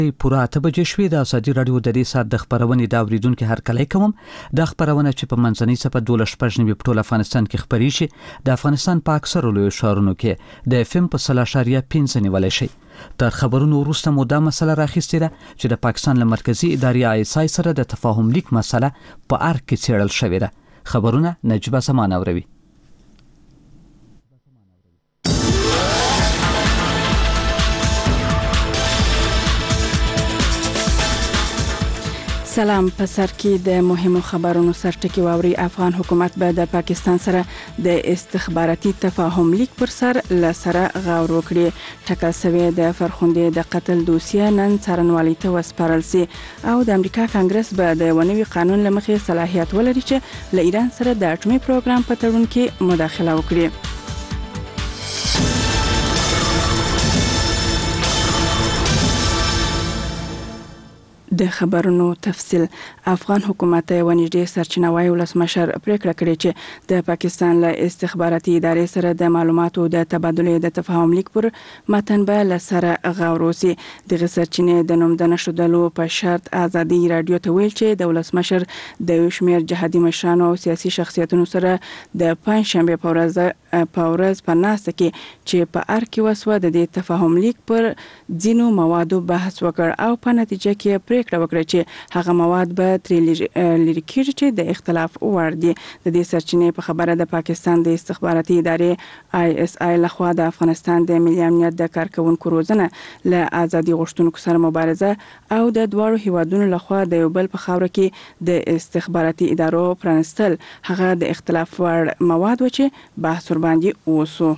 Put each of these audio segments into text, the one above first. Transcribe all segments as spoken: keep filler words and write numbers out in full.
پوره اته بجې شوې. د ازادي راډیو د دې ساعت د خبرونې د اوریدونکو هرکلی کوم. د خبرونه چې په منځنۍ صفه دولس شپږ نوي په ټول افغانستان کې خبري شي د افغانستان په اکثرو لویو ښارونو کې د اف ام په صلا اشاریه پنځه نیولای شي. تر خبرونو وروسته مو دا مسله راخیستې ده چې د پاکستان له مرکزی ادارې آی اس آی سره د تفاهم لیک مسله په ارګ کې څېړل شوې ده. خبرونه نجیبه سمان اوروي. سلام. په سر کې د مهمو خبرونو سرټکی واوري. افغان حکومت به د پاکستان سره د استخباراتي تفاهم لیک پر سر لسره غور وکړي. ټاکل شوی د فرخندې د قتل دوسیه نن څارنوالۍ ته وسپارل سي او د امریکا کانګرس به د ونوي قانون لمخې صلاحیت ولري چې له ایران سره د اټومي پروګرام په تړون کې مداخله وکړي. د خبرونو تفصیل. افغان حکومت یو نږدې سرچینه وايي ولسمشر پریکړه کړې چې د پاکستان له استخباراتي ادارې سره د معلوماتو د تبادله د تفاهم لیک پر متن به لسره غور وسی. د سرچینې د نوم د نشودلو په شرط ازادي رادیو ته ویل چې د ولسمشر د شمیر جهادي مشرانو او سیاسي شخصیتونو سره د پنځشنبه په ورځ په ورځ په ناسته کې چې په ار کې وسوه د دې تفاهم لیک پر ځینو موادو بحث وکړ او په نتیجه کې پریکړه وکړه چې هغه مواد به تر لری کېږي چې د اختلاف وړ دي. د دې سرچینې په خبره د پاکستان د استخباراتي ادارې آی اس آی لخوا د افغانستان د ملي امنیت د کارکونکو روزنه له ازادي غوښتونکو سره مبارزه او د دوړو هیوادونو لخوا د یو بل په خاوره کې د استخباراتي ادارو پرانستل هغه د اختلاف وړ مواد و چې بحث ور باندې وسو.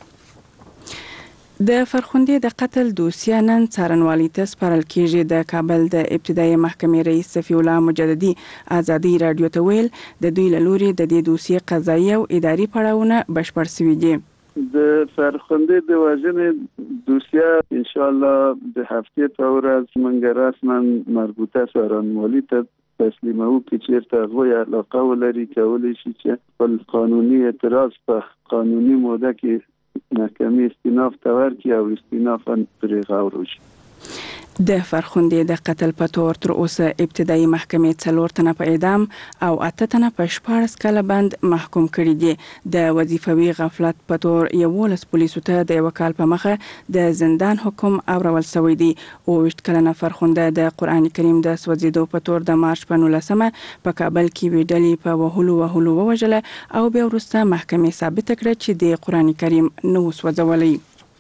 د فرخندې د قتل دوسیه نن څارنوالۍ ته سپارل کېږي. د کابل د ابتدایي محکمې رئیس صفی الله مجددي ازادي رادیو ته ویل د دوی له لوري د دې دوسیې قضایي او اداري پړاوونه بشپړ شوي دي. د فرخندې د واژنې دوسیه ان شاء الله د هفتې په ورځ موږ رسما مربوطه څارنوالۍ ته تسلیمو کې چیرته غوي علاقه ولري کولی شي چې خپل قانوني اعتراض په قانوني موده کې محکمې استیناف تور کی او استینافا پرې غور وشي. د فرخندې د قتل په تور تر اوسه ابتدایي محکمې څلور تنه په اعدام او اته تنه په شپاړس کاله بند محکوم کړي دي. د وظیفوي غفلت په تور یولس پولیسو ته د یو کال په مخه د زندان حکم اورول شوی دی. او وشت کلنه فرخنده د قران کریم د سوځیدو په تور د مارچ په نولسمه په کابل کې ویډلې په وهلو وهلو ووجله او بیا وروسته محکمې ثابت کړه چې د قران کریم نو سوځولې.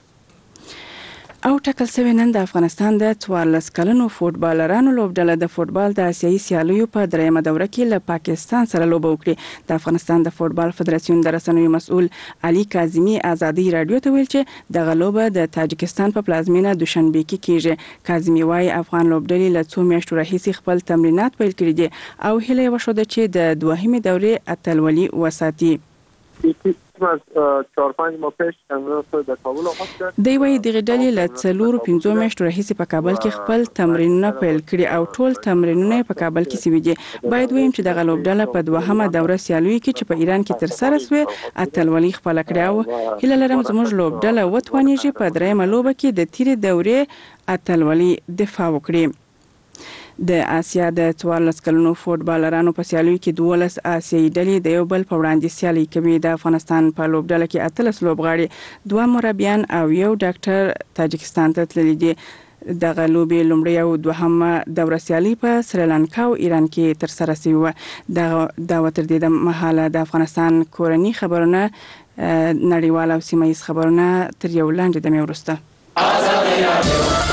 او ټاکل شوی نن د افغانستان د څوارلس کلنو فوټبالرانو لوبډله د فوټبال د آسیایي سیالیو په دریمه دوره کې له پاکستان سره لوبه وکړه. د افغانستان د فوټبال فدراسیون د رسنیو مسؤل علي کاظمي ازادي رادیو ته ویل چې د غلوبه د تاجکستان په پلازمینه دوشنبه کې کیږي. کاظمي وايي افغان لوبډلې له څو میاشتو راهیسې خپل تمرینات پیل کړي دي او هیله وشوده چې د دوهمې دورې اتلولي وساتي. از چهار پنج ماه پیش امروز در کابل آغاز کرد. دی وایي دغه ډلې له څلورو پنځو میاشتو راهیسې په کابل کې خپل تمرینونه پیل کړي او ټول تمرینونه په کابل کې شوي دي. باید ویم چې دغه لوبډله په دوهمه دوره سیالیو کې چې په ایران کې تر سره شوه اتلولي خپله کړې او هیله لرم زموږ لوبډله وتوانیږي په دریمه لوبه کې د تیرې دورې اتلولي دفاع وکړي. د آسیا د څوارلس کلنو فوټبالرانو په سیالیو کې دولس آسیایي ډلې د یو بل په وړاندې سیالي کوي. د افغانستان په لوبډله کې اتلس لوبغاړي، دوه مربیان او یو ډاکټر تاجکستان ته تللي دي. دغه لوبې لومړی او دوهمه دوره سیالي په سریلانکا او ایران کې تر سره شوې وه. دا تر دې د مهاله د افغانستان کورني خبرونه، نړیوال او سیمه ییز خبرونه تر یو لاندې دمې وروسته.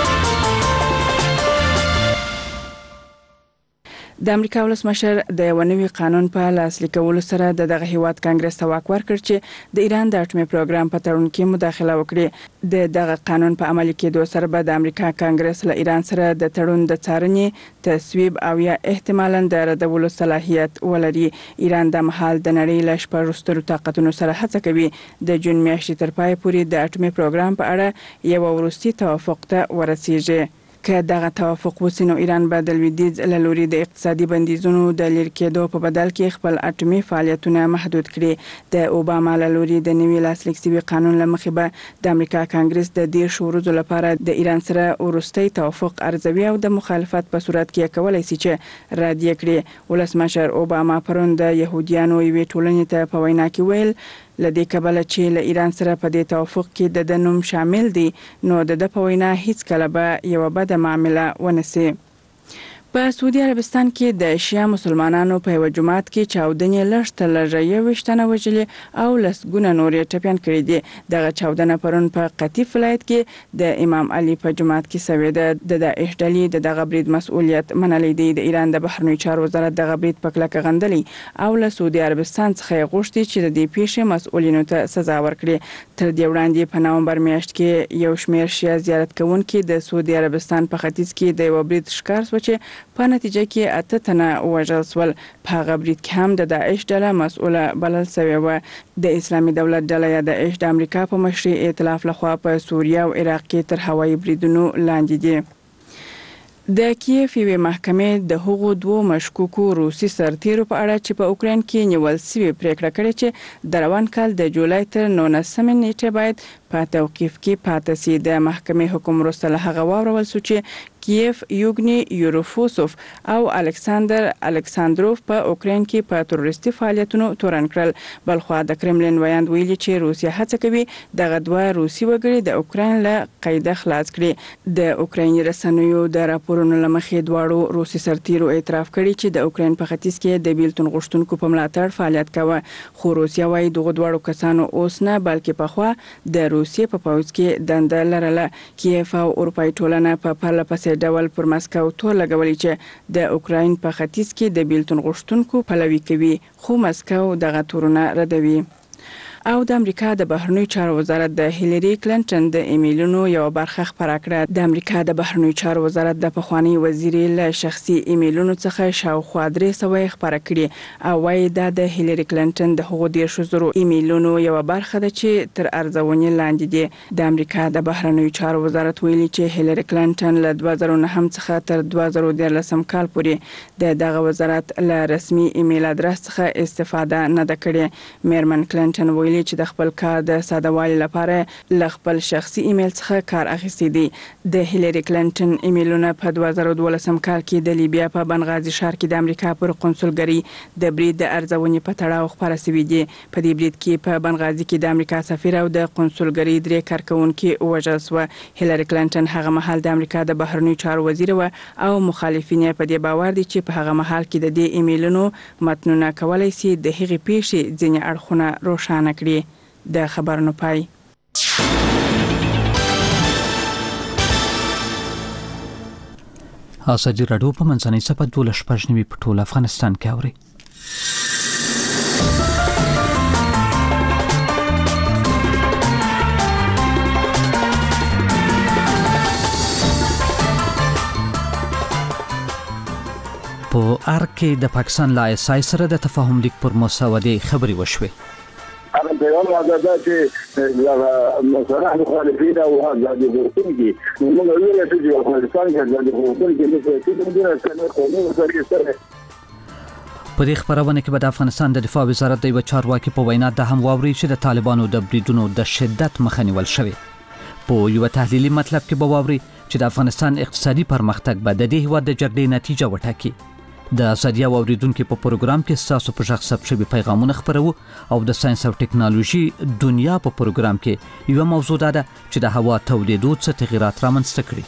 د امریکا ولسمشر د یو نوي قانون په لاسلیک کولو سره د دغه هیواد کانګرس ته واک ورکړ چې د ایران د اټومي پروګرام په تړون کې مداخله وکړي. د دغه قانون په عملي کېدو سره به د امریکا کانګرس له ایران سره د تړون د څارنې، تصویب او یا احتمالاً د ردولو صلاحیت ولري. ایران د مهال د نړۍ له شپږ سترو طاقتونو سره هڅه کوي د جون میاشتې تر پای پورې د اټومي پروګرام په اړه یو وروستي توافق ته ورسیږي. که دغه توافق وسي نو ایران به د لویدیځ له لوري د اقتصادي بندیزونو د لری کېدو په بدل کې خپل اټومي فعالیتونه محدود کړي. د اوباما له لوري د نوي لاسلیک شوي قانون له مخې به د امریکا کانګرس د دې شورو لپاره د ایران سره ورستۍ توافق ارزوي او د مخالفت په صورت کې کولای شي چې رد کړي. ولسمشر اوباما پرون د يهوديانو یوې ټولنې ته په وینا کې ویل لدې کبل چې له ایران سره په دې توافق کې د نوم شامل دي نو د په وینا هیڅ کله به یو بد معامله ونسي. په سعودي عربستان کې د شیا مسلمانانو په یو جماعت کې چاودنې لږ لږه یو وشتنه وجلې او لسګونه نورې ټپيان کړې دي. دغه چاودنه پرون په قطیف ولایت کې د امام علي په جماعت کې شوې ده. د داعش ډلې د دغه برید مسؤلیت منلې دي. د ایران د بهرنی چارو وزارت دغه برید په کلکه غندلې او له سعودي عربستان څخه غوښتي چې د دې پیښې مسؤلینو ته سزا ورکړي. تر دې وړاندې په نومبر میاشت کې یو شمېر شیا زیارت کوونکي د سعودي عربستان په ختیځ کې د یو برید ښکار شو چې په نتیجه کې اته تنه وژل شول. په هغه برید کې هم د داعش ډله مسؤله بلل شوې و. د اسلامي دولت ډله یا داعش د امریکا په مشرۍ ائتلاف لخوا په سوریه او عراق کې تر هوایي بریدونو لاندې دي. د کیف یوې محکمې د هغو دوه مشکوکو روسي سرتیرو په اړه چې په اوکراین کې نیول شوی پریکړه کړې چې د روان کال د جولای تر نولسمې نیټې باید په توقیف کې پاتې شي. د محکمې حکم وروسته له هغه واورول شو چې کیف یوګنی یوروفوسوف او الکساندر الکساندروف په اوکراین کې په تروریستي فعالیتونو تورن کړل. بلخوا د کرملین ویاند ویلي چې روسیا هڅه کوي دغه دوه روسي وګړي د اوکراین له قیده خلاص کړي. د اوکرایني رسنیو د راپورونو لمخې دواړو روسي سرتیرو اعتراف کړی چې د اوکراین په ختیځ کې د بیلتون غوښتونکو په ملاتړ فعالیت کاوه. خو روسیا وايي دغه دواړو کسانو اوس نه بلکې پخوا د روسیې په پوځ کې دنده لرله. کیف او اروپای ټولنه په پرله پسې ډول پر مسکو تور لګولې چې د اوکراین په ختیځ کې د بیلتون غوښتونکو پلوي کوي، خو مسکو دغه تورونه ردوي. او د امریکا د بهرنی چارو وزارت د هیلری کلینټن د ایمیلونو یو برخه خبره کړه. د امریکا د بهرنی چارو وزارت د پخوانی وزیر له شخصي ایمیلونو څخه شاوخوا درې سوه خبره کړي او وايي دا د هیلری کلینټن د هغو دیرش زرو ایمیلونو یو برخه ده چې تر ارزونې لاندې دي. د امریکا د بهرنی چارو وزارت ویلي چې هیلری کلینټن له دوه زره نهم څخه تر دوه زره دیارلسم کال پورې د دغه وزارت له رسمي ایمیل ادرس څخه استفاده نه ده کړې. میرمن کلینټن ویلي چې د خپل کار د سادهوالي لپاره ل خپل شخصي ایمیل څخه کار اخیستی دی. د هیلری کلینټن ایمیلونه په دوه زره دولسم کال کې د لیبیا په بنغازي ښار کې د امریکا پر قونسلګری د برید د ارزونې په تړاو خبره شوې دي. په دې برید کې په بنغازي کې د امریکا سفیر او د قونسلګری درې کارکونکي وژل شو. هیلری کلینټن هغه مهال د امریکا د بهرنی چارو وزیر و او مخالفین په دې باور دي چې په هغه مهال کې د دې ایمیلونو متنونه کولای شي د هغې پیښې ځینې اړخونه روښانه کړي. د خبرونو پای. ازادي راډیو په منځنۍ صفحه دولس شپږ نیمې په ټول افغانستان کې اوري. په ار کې د پاکستان لا اس آی سره د تفاهم لیک پر مسودې خبري وشوه. انا بيان عددات مثلا مخالفين او هذا الجمهوريين من الاولى تجي افغانستان هذا الجمهوريين مثل كده كان قانون سري سره. په دې خبرونه کې به د افغانستان د دفاع وزارت د یو چارواکي په وینا د هم واوري چې د طالبانو د بریدونو د شدت مخنیول شوی. په یو تحلیلي مطلب کې به واوري چې د افغانستان اقتصادي پرمختګ به د دې هیواد د جګړې نتیجه وټاکي. د ازادي اوریدونکو په پروګرام کې تاسو په شخص ثبت پیغامونه خبرو او د ساينس او ټکنالوژي دنیا په پروګرام کې یو موضوع ده چې د هوا تولیدو څخه تغیرات رامنځته کړي.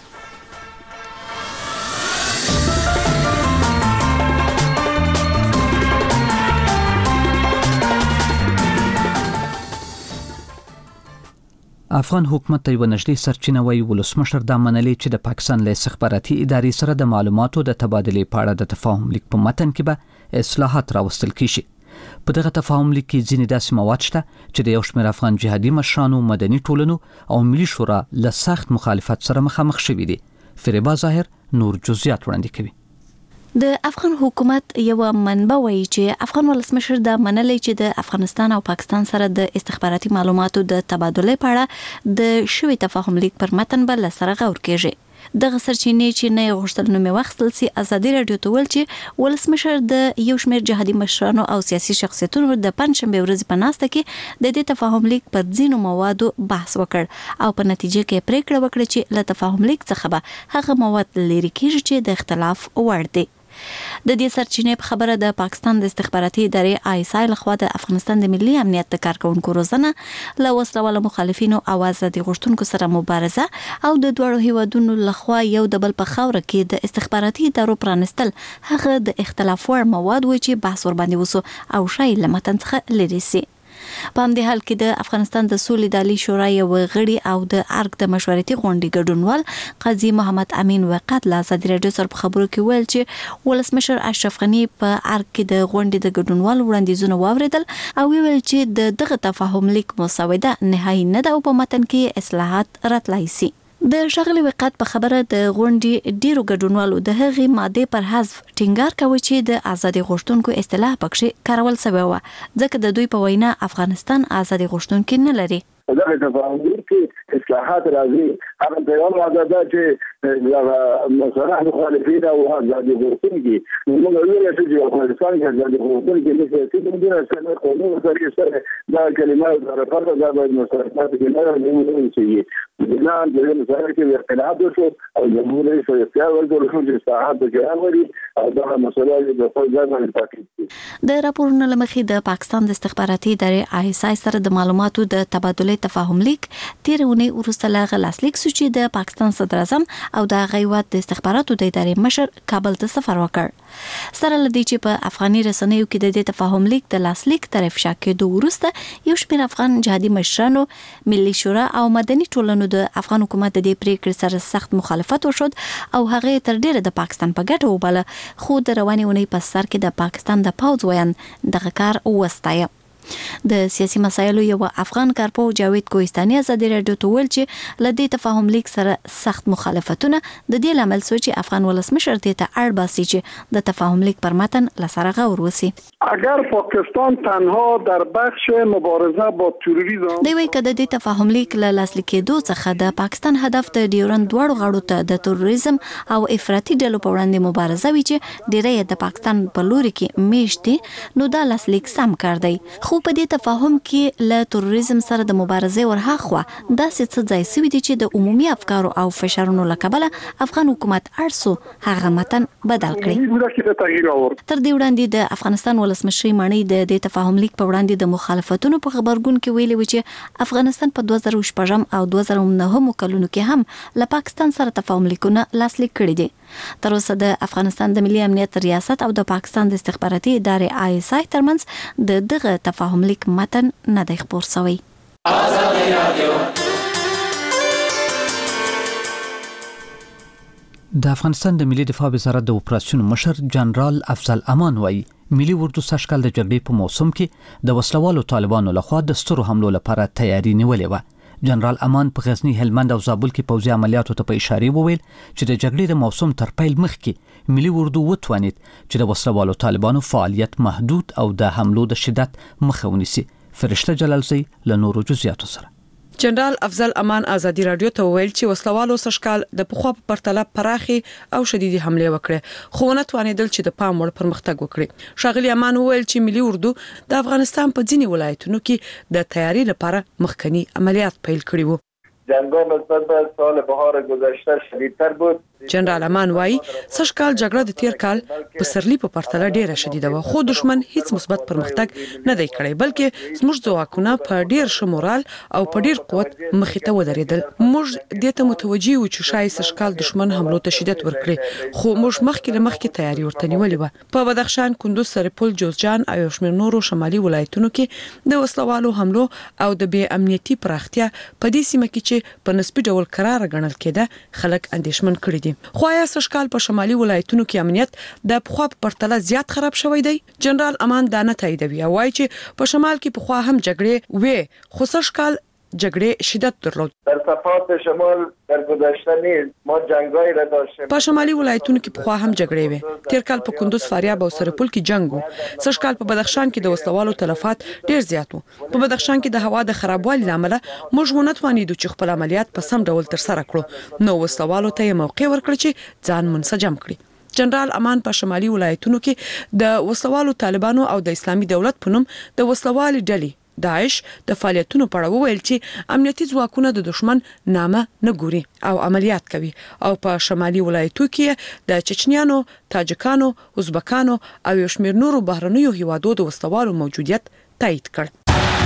افغان حکومت ته یو نږدې سرچینه وایي ولسمشر د منلې چې د پاکستان له استخباراتي ادارې سره د معلوماتو د تبادلې په اړه د تفاهم لیک په متن کې به اصلاحات راوستل کیږي. په دغه تفاهم لیک کې ځینې داسې مواد شته چې د یو شمېر افغان جهادي مشرانو، مدني ټولنو او ملي شورا له سخت مخالفت سره مخامخ شوي دي. فریبا ظاهر نور جزئیات وړاندې کوي. د افغان حکومت یو منبع وایي چې افغان ولسمشر د منلې چې د افغانستان او پاکستان سره د استخباراتي معلوماتو د تبادله په اړه د شوی تفاهم لیک پر متن بل سره غور کیږي. دغه سرچینې چې نه غوښتل نو مې وختل سي ازادي رادیو ته ول چې ولسمشر د یو شمېر جهادي مشرانو او سیاسي شخصیتونو د پنځشنبه ورځ په ناسته کې د دې تفاهم لیک پر ځینو موادو بحث وکړ او په نتیجه کې پریکړه وکړه چې له تفاهم لیک څخه به هغه مواد لري کېږي چې د اختلاف وړ دي. د دې سرچینې په خبره د پاکستان د استخباراتي ادارې آی اس آی لخوا د افغانستان د ملي امنیت د کارکونکو روزنه له وسلوالو مخالفینو او آزادي غوښتونکو سره مبارزه او د دوړو هیوادونو لخوا یو د بل په خاوره کې د استخباراتي ادارو پرانستل هغه د اختلاف وړ مواد و چې بحث ور باندې وسو او شای له متن څخه لري سي. په همدې حال کې د افغانستان د سولې د عالی شورا یو غړي او د ارګ د مشورتي غونډې ګډونوال قاضي محمد امین وقت له ازادي رادیو سره په خبرو کې ویل چې ولسمشر اشرف غنی په ارګ کې د غونډې د ګډونوال وړاندیزونه واوریدل او ویل چې د دغه تفاهم لیک مسوده نهایی نه ده او په متن کې اصلاحات راتلای سي. د شغلي وقت په خبره د غونډې ډیرو ګډونوالو د هغې ماده پر حذف ټینګار کوي چې د ازادي غوښتونکو اصطلاح پکې کارول شوی و ځکه د دوی په وینا افغانستان ازادي غوښتونکو نه لري. دا د تفاهم کې اصلاحات راځي هغه د یو ماده چې مثلا مخالفین او ازادي غوښتونکو موږ ویل چې افغانستان کې ازادي غوښتونکو د سیاسي ګوندونو سره قانون سره سره دا کلمات د فرق د باید مساوات کې نه راځي چې بنا د مسایل کې اختلاف وشو او جمهور رئیس اختیار ورکړل شو چې اصلاحات وکړي او دا مسله د خپل ځای باندې پاتې د راپورونو لمخې د پاکستان د استخباراتي ادارې آی اس آی سره د معلوماتو د تبادله تفاهم لیک تیرونه ورسته لاغه لاسلیک سو چې د پاکستان صدر اعظم او د غیوات د استخباراتو د ادارې مشر کابل ته سفر وکړ. سره لدی چې په افغاني رسنیو کې د دې تفاهم لیک د لاسلیک طرف شاکې دوه ورسته یو شمېر افغان جهادي مشرانو ملي شورا او مدني ټولنو د افغان حکومت د دې پریکړې سره سخت مخالفت وشود او هغه تر ډیره د پاکستان په ګټه وباله خو د رواني ونې په سر کې د پاکستان د پوځ ویان دغه کار وستایه. د سیاسي مسایلو یو افغان کارپو جاوید کوهستاني ازادي رادیو ته ویل چې لدې تفاهم لیک سره سخت مخالفتونه د دې لامل سو چې افغان ولسمشر ته اړ باسي چې د تفاهم لیک پر متن لسره غور وسی. اگر پاکستان تنها در بخش مبارزه با تروریسم دی وی کده د تفاهم لیک له لاسلیکېدو څخه د پاکستان هدف د ډیورند دوړو غړو ته د تروریسم او افراطي ډلو په وړاندې مبارزه وی چې ډیره د پاکستان په لوري کې میشتي نو دا لاسلیک سم کار دی. خو په دې تفاهم کې له تروریسم سره د مبارزې ورهاخوا داسې څه ځای سوي دي چې د عمومي افکارو او فشارونو له کبله افغان حکومت ارسو هغه متن بدل کړي. تر دې وړاندې د افغانستان ولسمشر مانی د دې تفاهم لیک په وړاندې د مخالفتونو په خبرګون کې ویلي و چې افغانستان په دوه زره شپږم او دوه زره نهم کلونو کې هم له پاکستان سره تفاهم لیکونه لاسلیک کړي دي. تر اوسه د افغانستان د ملي امنیت ریاست او د پاکستان د استخباراتي ادارې آی اس آی ترمنځ د دغه تفاهم لیک متن نه دی خپور شوی. د افغانستان د ملي دفاع وزارت د اپراسیون مشر جنرال افضل امان وایي ملي اردو سشکل د جګړې په موسم کې د وسلوالو طالبانو لخوا د سترو حملو لپاره تیاری نیولې و. جنرال امان په غزنی، هلمند او زابل کې پوځي عملیاتو ته په اشاره وویل چې د جګړې د موسم تر پیل مخکې ملي اردو وتوانید چې د وسلوالو طالبانو فعالیت محدود او د حملو د شدت مخه ونیسي. فرشته جلالزی له نورو جزئیاتو سره. جنرال افضل امان ازادي رادیو ته ویل چې وسلوالو سشکال د پخوا په پرتله پراخي او شديدي حمله وکړه خو نه توانیدل چې د پام وړ پرمختګ وکړي. شاغلی امان ویل چې ملي اردو د افغانستان په ځینی ولایتونو کې د تیاری لپاره مخکنی عملیات پیل کړي وو. جنگ‌ها نسبت به سال بهار گذشته شدیدتر بود. جنرال امان وای سشکال جګړه د تیر کال په سرلی په پرتله ډیره شدیده و خو دشمن هیڅ مثبت پرمختګ نه دی کړی بلکې زموږ ځواکونه په ډیر شمورال او په ډیر قوت مخې ته ودرېدل. موږ د ته متوجي و چې شای سشکال دشمن حملو ته شدت ورکړي خو موږ مخکې له مخکې تیاری ورته نیولې و. په بدخشان، کندوز، سرپل، جوزجان او شمیر نورو شمالي ولایتونو کې د وسلوالو حملو او د بې امنیتي پراختیا په دې سیمه کې چې په نسبي ډول قرار غنل کېده خلک اندېښمن کړي دي. خو آیا سشکال په شمالي ولایتونو کې امنیت د پخوا په پرتله زیات خراب شوی دی؟ جنرال امان دا نه تاییدوي او وایي چې په شمال کې پخوا هم جګړې وې خو سشکال جګړې شدت درلود. در صفات شمال در گذشته نیز ما جنگایی را داشتیم. په شمالي ولایتونو کې پخوا هم جګړې وې. تیر کال په کندوز، فاریاب او سرپل کې جنگ و. سږ کال په بدخشان کې د وسلوالو تلفات ډیر زیات وو. په بدخشان کې د هوا د خرابوالي لامل موږ ونه توانیدو چې خپل عملیات په سم ډول تر سره کړو. نو وسلوالو ته یې موقع ورکړ چې ځان منسجم کړي. جنرال امان په شمالي ولایتونو کې د وسلوالو طالبانو او د اسلامي دولت په نوم د وسلوالي ډلې داعش د فعالیتونو په اړه وویل چې امنیتي ځواکونه د دشمن نامه نه ګوري او عملیات کوي او په شمالي ولایتونو کې د چچنیانو، تاجکانو، ازبکانو او یو شمېر نورو بهرنیو هیوادو د وسلوالو موجودیت تایید کړ.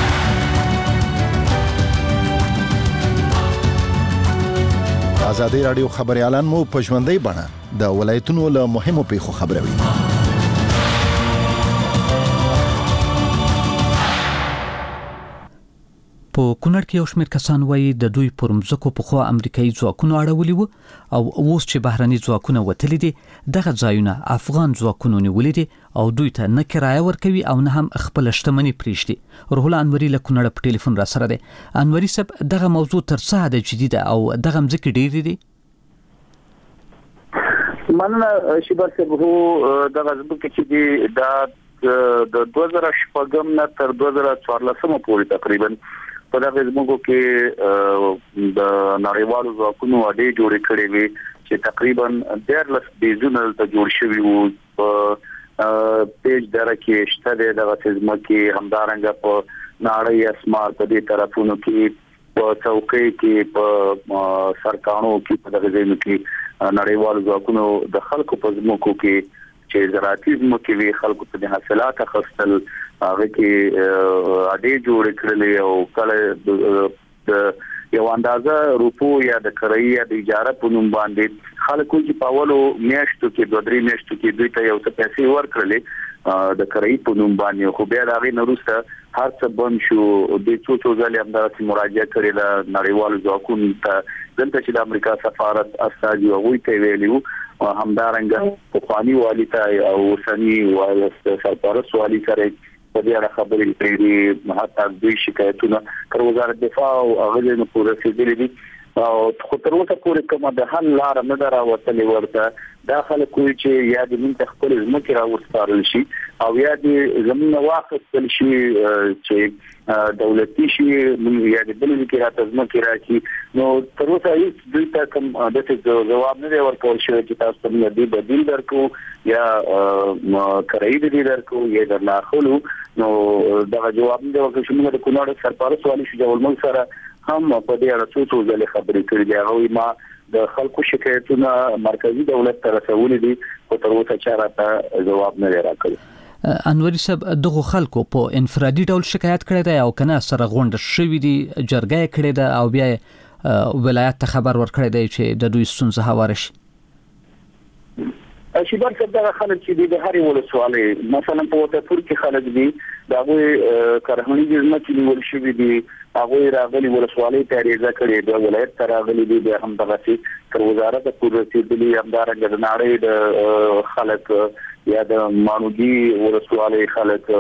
ازادي رادیو خبريالان مو په ژوندۍ بڼه د ولایتونو له مهمو پیښو خبروي. په کونړ کې یو شمېر کسان وایي د دوی پر مځکو په خوا امریکایي ځواکونو اړولي وو او اوس چې بهرني ځواکونه وتلي دي دغه ځایونه افغان ځواکونو نیولي دي او دوی ته نه کرایه ورکوي او نه هم خپل شتمني پریږدي. روح الله انوري له کونړ په ټلیفون را سره دی. انوري صاحب دغه موضوع تر څه حد جدي ده او دغه مځکې ډېرې دي؟ مننه شیبر صاحب. هو دغه ځمکې چې دي دا د دوه زره شپږم نه تر دوه زره څوارلسمه پورې تقریبا په دغه زموږ کې د نړیوالو ځواکونو اډې جوړې کړې وي چې تقریبا ډېر بیزونه ته جوړ شوي وو. په پیج دره کې شته دغه ځمکې همدارنګه په ناړۍ اسمار په دې طرفونو کې په چوکۍ کې په سرکانو کې په دغه ځایونو کې نړیوالو ځواکونو د خلکو په ځمکو کې چې زراعتي ځمکې وي خلکو ته د حاصلات اخیستل هغه کې اډې جوړ کړلې او کله د یو اندازه روپو یا د کرایې یا د اجاره په نوم باندې خلکو چې په اولو میاشتو کې دوه درې میاشتو کې دوی ته یو څه پیسې ورکړلې د کرایې په نوم باندې خو بیا د هغې نه وروسته هر څه بند شو. د څو څو ځلې همداسې مراجعه کړې ده نړیوالو ځواکونو ته دلته چې د امریکا سفارت استازي هغوی ته ویلي وو همدارنګه پخواني والي ته او اوسني سرپرست والي سره په دې اړه خبرې کړې. حتی دوی شکایتونه تر وزارت دفاع او هغه نه پوره رسیدلي دي او خو تر اوسه پورې کومه د حل لار نه ده راوتلې ورته. دا خلک کوي چې یا د موږ خپل ځمکې راوستارل شي او یا د زمینه واخیستل شي چې دولتي شي یا د بل کې راته ځمکې راکړي. نو تر اوسه هیڅ دوی ته کوم داسې ځواب نه دی ورکول شوی چې تاسو ته موږ دې بدیل درکړو یا کرایې دې درکړو یا درنه اخلو. نو دا جواب نه دی ورکول شوی. موږ د کونړ سرپرست والي شجاع الملک سره هم په دې اړه څو څو ځلې خبرې کړې دي. هغه ما د خلکو شکایتونه مرکزی دولت ته رسولې دي خو تر اوسه چا راته جواب نه راکړي. انوري صاحب دغه خلکو په انفرادي ډول شکایت کړی دی او کنه سره غونډه شوې دي جرګه کړې ده او بیا ولایت ته خبر ورکړی دی چې د دوی ستونزه هواره شي؟ شیبر صاحب دغه خلک چې د هرې ولسوالۍ مثلا په وټه‌پور کې خلک دي د هغوی کرهنیز ځمکې نیول شوي دي هغوی راغلي ولسوالۍ ته اریزه کړې د ولایت ته راغلي دي بیا همدغسې تر وزارته پورې رسېدلي همدارنګه د نړۍ د خلک یا د مانوګي ولسوالۍ خلک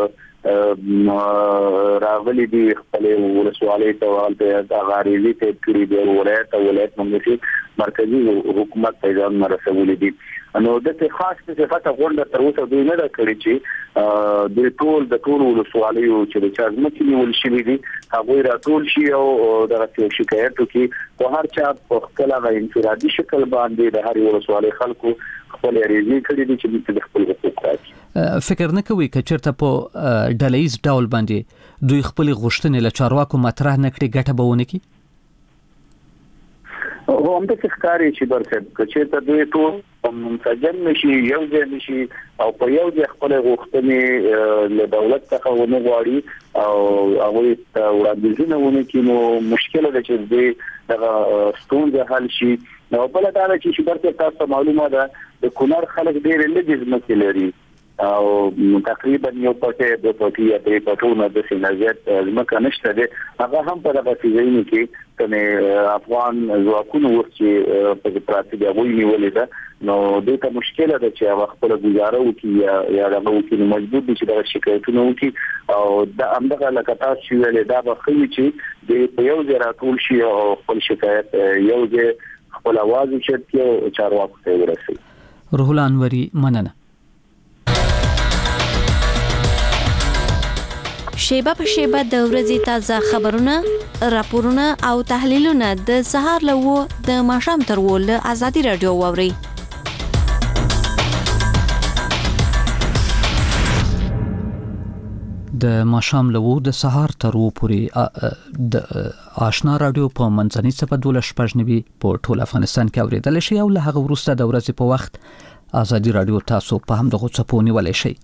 راغلي دي خپلې ولسوالۍ ته هلته هغه اریزې ته کړي دي ولایت او ولایت مملکت مرکزي حکومت ته ځان رسولي دي. نو د خاص په صفته غونډه تر اوسه دوی نه دا کړی چې د ټول د ټول ولسوالیو چې د چا ځمکې نیول شوي دي هغوی راټول شي او دغه شکایت وکړي په هر چا په خپل انفرادي شکل باندې د هرې ولسوالۍ خلکو خپل اریزې کړي دي چې دوی ته خپل حقوق راکړي. فکر نه کوي که چېرته په ډلهییز ډول باندې دوی خپلې غوښتنې له چارواکو مطرح نه کړي ګټه به ونه کړي؟ هو همداسې ښکاري چې برصاحب که چېرته دوی ټول منسجم نشي یو ځای نشي او په یو ځای خپلې غوښتنې له دولت څخه ونه غواړي او هغوی ته وړاندیزونه ونه کړي نو مشکله ده چې دوی دغه ستونزه حل شي. نو بله دا ده چې برصاحب تاسو ته معلومه ده د کونړ خلک ډېرې لږې ځمکې لري او تقریبا یو پټه د پټي یا د پټونو د سینازیت مکه نشته ده هغه هم په دغه ځایونو کې کنه افغان ځواکونو ورچې په پراتې دی وایي نیولې ده نو دغه مشکله ده چې هغه خپل گزاره وکي یا یا هغه وکي مجبور دي چې د شکایتونو وکي او د همدغه لکتا چې ویلې دا به خو چې د یو ځای راټول شي او خپل شکایت یو ځای خپل आवाज چې یو چارواکو ته ورسي. روح الله انوري مننه. شیبه په شیبه د ورځې تازه خبرونه، راپورونه او تحلیلونه د سهار له و د ماښام تر و له ازادي رادیو واوري. د ماښام له و د سهار تر و پورې د آشنا رادیو په منځنۍ صفه دولس شپږ نوي په ټول افغانستان کې اوریدل شي او له هغه وروسته د ورځې په وخت ازادي رادیو تاسو په هم دغه څپو نیولای شي.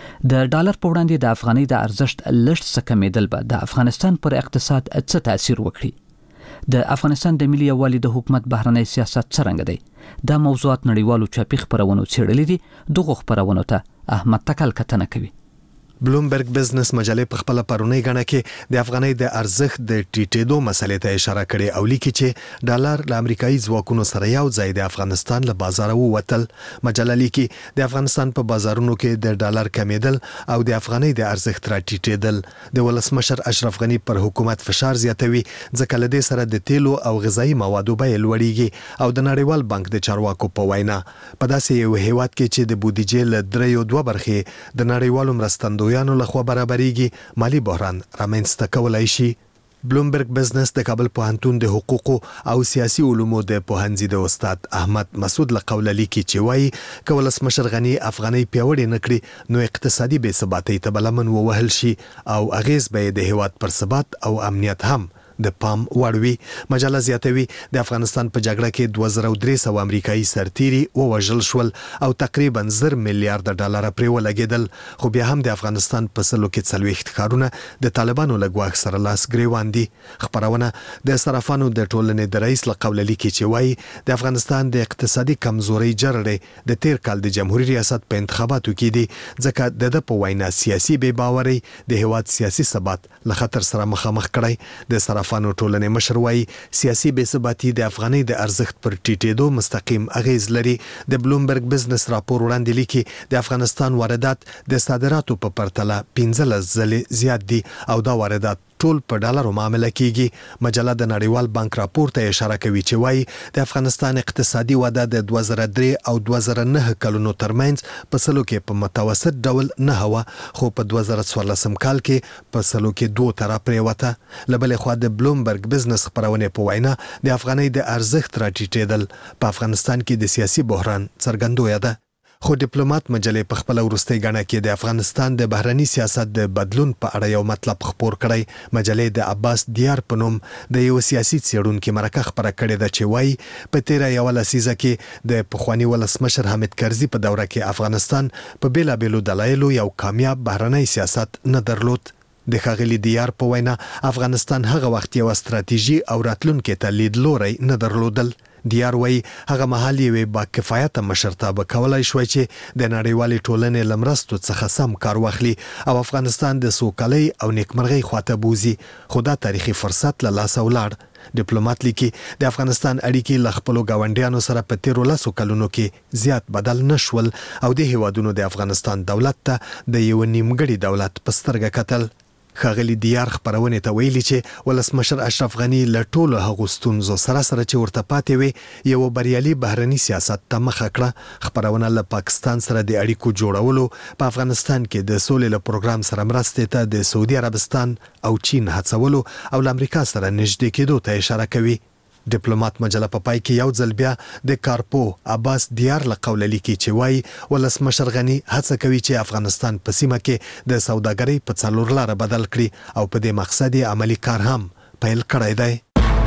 د ډالر په وړاندې د افغانۍ د ارزښت لږ څه کمیدل به د افغانستان پر اقتصاد څه تاثیر وکړي؟ د افغانستان د ملي یووالي د حکومت بهرنی سیاست څرنګه دی؟ دا موضوعات نړیوالو چاپی خبرونو څېړلې دي. دغه خبرونو ته احمد تکل کتنه کوي. بلومبرګ بزنس مجلې په خپل پرونی غاڼه کې د افغانۍ د ارزښت د ټیټېدو مسلې ته اشاره کړې او لیکي چې ډالر له امریکایي ځواکونو سره یو ځای د افغانستان له بازار ووتل. مجله لیکي د افغانستان په بازارونو کې د ډالر کمیدل او د افغانۍ د ارزښت را ټیټېدل د ولسمشر اشرف غنی پر حکومت فشار زیاتوي ځکه له دې سره د تیلو او غذایی موادو بیې لوړیږي او د نړیوال بانک د چارواکو په وینا په داسې یو هیواد کې چې د بودیجې له دریو دوه برخې د نړیوالو مرستندو یانو لخوا برابرېږي مالی بحران رامنځته کولای شي. بلومبرګ بزنس د کابل پوهنتون د حقوقو او سیاسي علومو د پوهنځي د استاد احمد مسعود لقول لیکي چې وایي که ولسمشر غنی افغانۍ پیاوړې نکړي نو اقتصادي بې ثباتۍ ته بلمن ووهل شي او اغیز به د هیواد پر ثبات او امنیت هم د پام وړوي. مجله زیاتوي د افغانستان په جګړه کې دوه زره درې سوه امریکایي سرتیري ووژل شول او تقریبا زر میلیارډ ډالر پرې ولګېدل خو بیا هم د افغانستان په سلو کې څلوېښت ښارونه د طالبانو له ګواښ سره لاس ګریوان دي. خبرونه د صرافانو د ټولنې د رئیس له قوله لیکي چې وایي د افغانستان د اقتصادي کمزورۍ جرړې د تیر کال د جمهوریت ریاست په انتخاباتو کې دي ځکه د د په وینا سیاسي بې باورۍ د هیواد سیاسي ثبات له خطر سره مخامخ کړی. د صرافانو ټولنې مشر وایي سیاسي بې ثباتي د افغانۍ د ارزښت پر ټیټېدو مستقیم اغیز لري. د بلومبرګ بزنس راپور وړاندې لیکي د افغانستان واردات د صادراتو په پرتله پنځلس ځلې زیات دي او دا واردات ټول په ډالرو معامله کیږي. مجله د نړیوال بانک راپور ته اشاره کوي چې وایي د افغانستان اقتصادي وده د دوه زره درې او دوه زره نهه کلونو ترمنځ په سلو کې په متوسط ډول نه وه خو په دوه زره څوارلسم کال کې په سلو کې دوه تره پریوته. له بلې خوا د بلومبرګ بزنس خبرونې په وینا د افغانۍ د ارزښت را ټیټېدل په افغانستان کې د سیاسي بحران څرګندویه ده. خو ډیپلوماټ مجلې په خپل وروستۍ غاڼه کې د افغانستان د بهرني سیاست د بدلون په اړه یو مطلب خبر کړی. مجلې د عباس دیار په نوم د یو سیاسي څېړونکي مرکه خبره کړې ده چې وایي په تیره یوه لسیزه کې د پخواني ولسمشر حامد کرزي په دوره کې افغانستان په بېلابېلو دلایلو یو کامیاب بهرنی سیاست نه درلود. د ښاغلي دیار په وینا افغانستان هغه وخت یو ستراتیژي او راتلونکي ته لیدلوری نه درلودل. دیار وایي هغه مهال یوې با کفایته مشرتابه کولای شوی چې د نړیوالې ټولنې له مرستو څخه سم کار واخلي او افغانستان د سوکالۍ او نیکمرغۍ خواته بوځي خو دا تاریخي فرصت له لاسه ولاړ. ډیپلوماټ لیکي د افغانستان اړیکې له خپلو ګاونډیانو سره په تیرو لسو کلونو کې زیات بدل نشول او د هیوادونو د افغانستان دولت ته د یو نیمګړي دولت په سترګه کتل. ښاغلي دیار خبرونې ته ویلي چې ولسمشر اشرف غنی له ټولو هغو ستونزو سره سره چې ورته پاتې وي یو بریالي بهرني سیاست ته مخه کړه. خبرونه له پاکستان سره د اړیکو جوړولو په افغانستان کې د سولې له پروګرام سره مرستې ته د سعودي عربستان او چین هڅولو او له امریکا سره نږدې کېدو ته اشاره کوي. ډیپلوماټ مجله په پای کې یو ځل بیا د کارپو عباس دیار له قوله لیکي چې وایي ولسمشر غنی هڅه کوي چې افغانستان په سیمه کې د سوداګرۍ په څلور لاره بدل کړي او په دې مقصد یې عملی کار هم پیل کړی دی.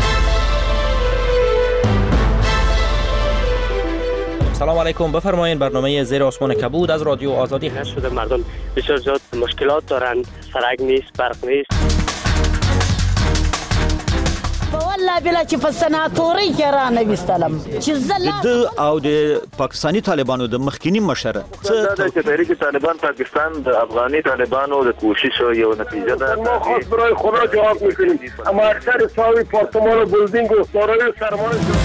سلام علیکم، بفرمایید برنامه زیر آسمان کبود از رادیو آزادی هست. شده مردم بسیار زیاد مشکلات دارند، سرک نیست، برق نیست. والله بلا چې په سناتوري کې را نه وستلم چې زله د او د پاکستاني طالبانو د مخکینی مشر څه د تحریک طالبان پاکستان د افغاني طالبانو د کوشش یو نتیجه ده. ما خاص برای خدا جواب میکنیم اما اکثر ساوی پارتمان بلدینگ و سارای سرمایه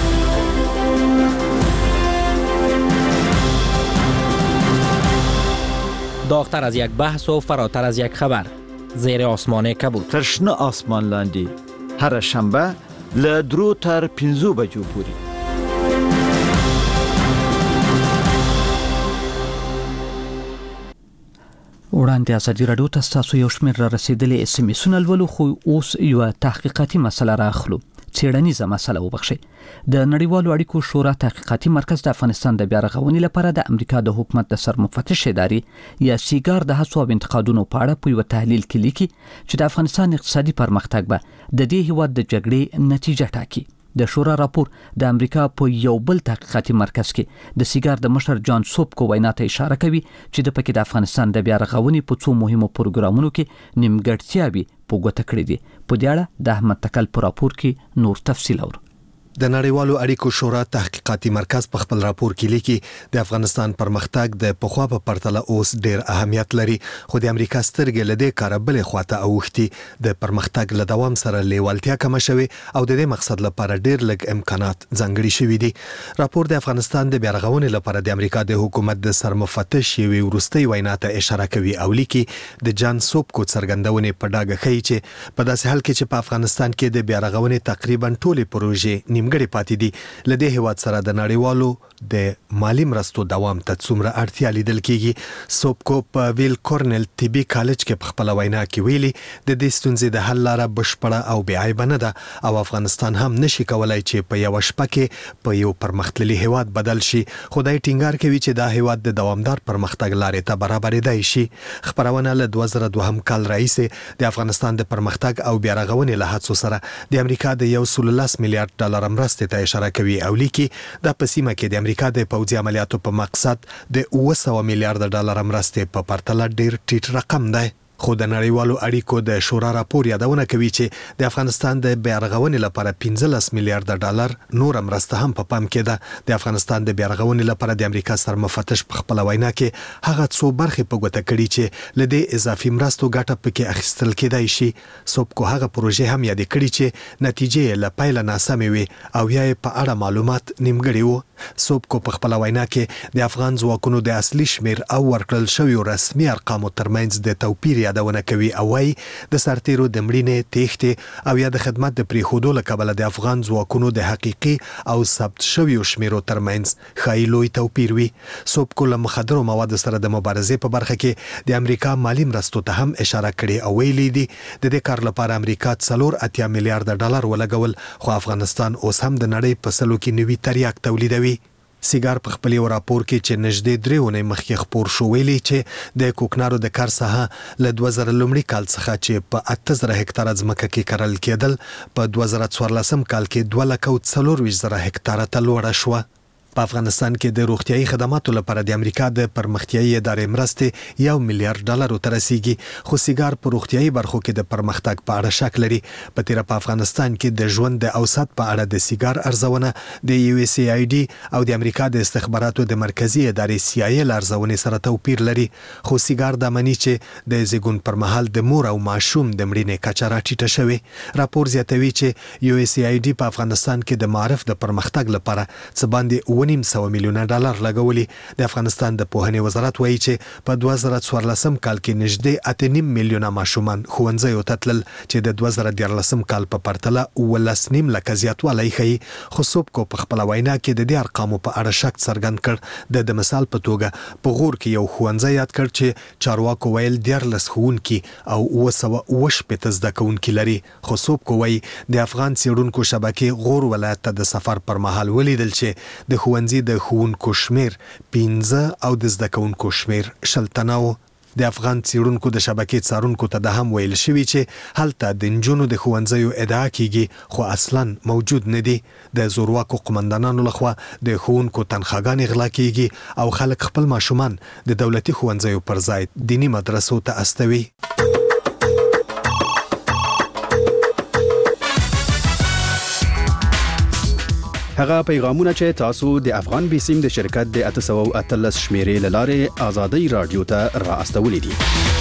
داغتر از یک بحث و فراتر از یک خبر. زیر آسمان کبود. ترشنه آسمان لاندی. هر شنبه له درو تر پنځو بجو پورې. وړاندې ازادي راډیو ته تاسو یو شمېر را رسیدلې اس ام اس ولولو خو اوس یو تحقیقاتي مسله راخلو. څېړنیزه مسله وبخښي. د نړیوالو اړیکو شورا تحقیقاتي مرکز د افغانستان د بیا رغونې لپاره د امریکا د حکومت د سرمفتش ادارې یا سیګار د هڅو او انتقادونو په اړه په یو تحلیل کې لیکي چې د افغانستان اقتصادي پرمختګ به د دې هیواد د جګړې نتیجه ټاکي. د شورا راپور د امریکا په یو بل تحقیقاتي مرکز کې د سیګار د مشر جان سوبکو وینا ته اشاره کوي چې د پکې د افغانستان د بیا رغونې په څو مهمو پروګرامونو کې نیمګړتیاوې په ګوته کړې دي. په دې اړه د احمد تکل په راپور کې نور تفصیل اورو. د نړیوالو اړیکو شورا تحقیقاتي مرکز په خپل راپور کې لیکي د افغانستان پرمختګ د پخوا په پرتله اوس ډیر اهمیت لري، خو د امریکا سترګې له دې کاره بلې خواته اوښتي. د پرمختګ له دوام سره لیوالتیا کمه شوې او د دې مقصد لپاره ډیر لږ امکانات ځانګړي شوي دي. راپور د افغانستان د بیا رغونې لپاره د امریکا د حکومت د سرمفتش یوې وروستۍ وینا ته اشاره کوي او لیکي د جان سوبکو څرګندونې په ډاګه ښیي چې په داسې حال کې چې په افغانستان کې د بیا رغونې تقریبا ټولې پروژې نیمګړې پاتې دي، لدې هیواد سره د نړیوالو د مالی مرستو دوام ته څومره اړتیا لیدل کیږي. سوبکو په ویل کورنل طبي کالج کې په خپل وینا کې ویلي د دې ستونزې د حل لاره بشپړه او بې عیبه نه ده او افغانستان هم نشي کولای چې په یو شپه کې په یو پرمختللي هیواد بدل شي. خدای ټینګار کوي چې دا هیواد د دوامدار پرمختګ لارې ته برابرېدای شي. خبرونه له دوه زره دوه کال راهیسې د افغانستان د پرمختګ او بیا رغونې له هڅو سره د امریکا د یو سل لس میلیارډ ډالر مرستې ته اشاره کوي او لیکي دا په سیمه کې د امریکا د پوځي عملیاتو په مقصد د اوه سوه میلیارډ ډالر مرستې په پرتله ډیر ټیټ رقم دی. خو د نړیوالو اړیکو د شورا راپور یادونه کوي چې د افغانستان د بیا رغونې لپاره پنځلس میلیارډ ډالر نور مرسته هم په پام کې ده. د افغانستان د بیا رغونې لپاره د امریکا سرمفتش په خپل وینا کې هغه څو برخې په ګوته کړي چې لدې اضافي مرستو ګټه پکې اخیستل کېدای شي. سوبکو هغه پروژې هم یاد کړي چې نتیجې له پیله ناسمې وي او یا په اړه معلومات نیمګړي وو. سوبکو په خپل وینا کې د افغان ځواکونو د اصلي شمیر او ورکړل شویو رسمي ارقامو ترمنځ د توپیر یادونه کوي او وايي د سرتیرو د مړینې، تېښتې او یا د خدمت د پریښودو له کبله د افغان ځواکونو د حقیقي او ثبت شویو شمیرو ترمنځ ښایي لوی توپیر وي. سوبکو له مخدرو موادو سره د مبارزې په برخه کې د امریکا مالی مرستو ته هم اشاره کړې او ویلي دي د دې کار لپاره امریکا څلور اتیا میلیارډ ډالر ولګول، خو افغانستان اوس هم د نړۍ په سلو کې نوي تریاک تولیدوي. سیګار په خپل یو راپور کې چې نږدې درې اونۍ مخکې خپور شو ویلي چې د کوکنارو د کار ساحه له دوه زره لومړي کال څخه چې په اته زره هکتاره ځمکه کې کرل کېدل په دوه زره څوارلسم کال کې دوه لکه او څلور ویشت زره هکتاره ته لوړه شوه. په افغانستان کې د روغتیايي خدماتو لپاره د امریکا د پرمختیايي ادارې مرستې یو میلیارډ ډالر ته رسیدي، خو سیګار په روغتیايي برخو کې د پرمختګ په اړه شک لري. په تیر په افغانستان کې د ژوند د اوسط په اړه د سیګار ارزونه د یو اس ای آی ډي او د امریکا د استخباراتو د مرکزی ادارې سی آی ای ارزونې سره توپیر لري. خو سیګار د منی چې د زیګون پر مهال د مور او ماشوم د مړینې کچه راټیټه شوې. راپور زیاتوي چې یو اس ای آی ډي په افغانستان کې د معرف د پرمختګ لپاره څه باندې نیم سوه میلیونه ډالر لګولي. د افغانستان د پوهنې وزارت وایي چې په دوه زره څوارلسم کال کې نږدې اته نیم میلیونه ماشومان ښوونځیو ته تلل چې د دوه زره دیارلسم کال په پرتله اوولس نیم لکه زیاتوالی ښیي. خو سوبکو په خپله وینا کې د دې ارقامو په اړه شک څرګند کړ. د د مثال په توګه په غور کې یو ښوونځی یاد کړ چې چارواکو ویل دیارلس ښوونکي او اوه سوه اوه شپېته زده کوونکي لري. خو سوبکو وایي د افغان څېړونکو شبکې غور ولایت ته د سفر پر مهال ولیدل چې د ښوونځي د ښوونکو شمیر پنځه او د زده کوونکو شمیر شل تنه و. د افغان څېړونکو د شبکې څارونکو ته د هم ویل شوي چې هلته د نجونو د ښوونځیو ادعا کیږي خو اصلا موجود نه دي. د زورواکو قمندانانو لخوا د ښوونکو تنخواګانې غلا کیږي او خلک خپل ماشومان د دولتي ښوونځیو پر ځای دینی مدرسو ته استوي. هغه پیغامونه چې تاسو د افغان بیسیم د شرکت د اته سوه او اتلس شمیرې لاره آزادۍ رادیو ته را استولې دي.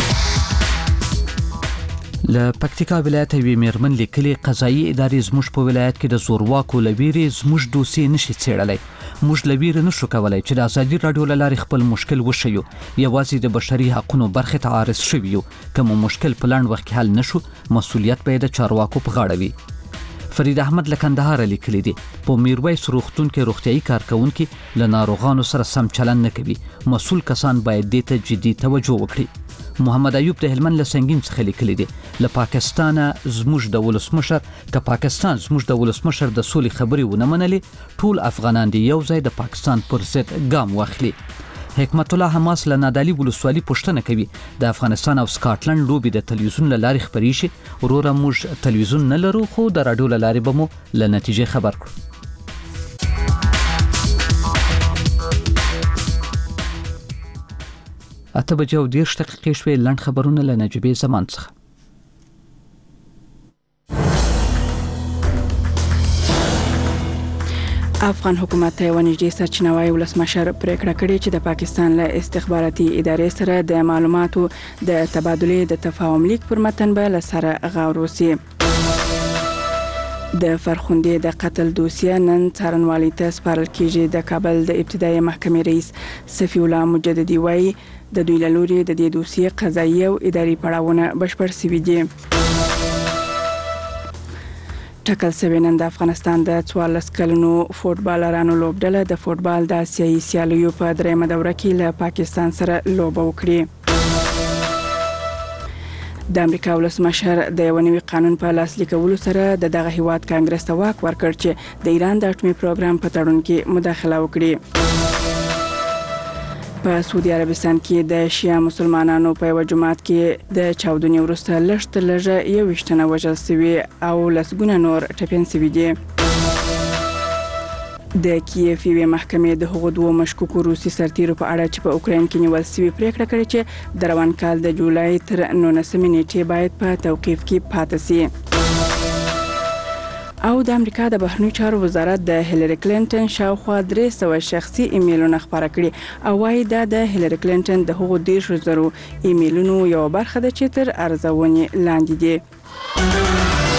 له پکتیکا ولایت یوې میرمن لیکلي قضایي ادارې زموږ په ولایت کې د زورواکو لویرې زموږ دوسیې نشي څېړلی. موږ لویره نشو کولای چې د ازادي رادیو لارې خپل مشکل وشیو. یوازې د بشري حقوقو برخه ته عارض شوی یو. کوم مشکل په لاند وخت حل نشو، مسؤلیت به د چارواکو په غاړه وي. فرید احمد له کندهار لیکلی دی په میرویس روغتون کې روغتيایي کارکونکو له ناروغانو سره سم چلند نه کوي. مسؤل کسان باید دې ته جدي توجه وکړي. محمد ایوب د هلمند له سنگین څخه لیکلی دی له پاکستان زموږ د ولسمشر که پاکستان زموږ د ولسمشر د سولې خبري ونه منلې ټول افغانان دی یو ځای د پاکستان پر ضد ګام واخلي. حکمت الله حماس له نادالي ولسوالۍ پوښتنه کوي د افغانستان او سکاټلند لوبي د تلویزیون له لارې خبري شي. وروره موږ تلویزیون نه لرو خو د رادیو له لارې به مو له نتیجې خبر کړو. اته بجې او دېرش دقیقې شوې. لنډ خبرونه له نجیبې زمان څخه. افغان حکومت ته ونیږدې سرچینه وايي ولسمشر پریکړه کړې چې د پاکستان له استخباراتي ادارې سره د معلوماتو د تبادلې د تفاهم لیک پر متن به له سره غور وشي. د فرخندې د قتل دوسیه نن څارنوالۍ ته سپارل کیږي. د کابل د ابتدایي محکمې رئیس صفی الله مجددي وايي د دوی له لوري د دې دوسیه قضایي او اداري پړاوونه بشپړ شوي دي. ټاکل شوی نن د افغانستان د څوارلس کلنو فوټبالرانو لوبډله د فوټبال د آسیایي سیالیو په درېیمه دوره کې له پاکستان سره لوبه وکړي. د امریکا ولسمشر د یو نوي قانون په لاسلیک کولو سره د دغه هیواد کانګرس ته واک ورکړ چې د ایران د اټومي پروګرام په تړون کې مداخله وکړي. په سعودي عربستان کې د شیعه مسلمانانو په یو جماعت کې د چاودنې وروسته لږ تر لږه یو ویشتنه وژل شوي او لسګونه نور ټپیان شوي دي. د کیف یوې محکمې د هغو دوو مشکوکو روسي سرتیرو په اړه چې په اوکراین کې نیول شوي پریکړه کړې چې د روان کال د جولای تر نولسمې نیټې باید په توقیف کې پاتې شي. او د امریکا د بهرنیو چارو وزارت د هیلری کلینټن شاوخوا درې سوه شخصي ایمیلونه خپاره کړي او وايي دا د هیلری کلینټن د هغو دیرشو زرو ایمیلونو یو برخه ده چې تر ارزونې لاندې دي.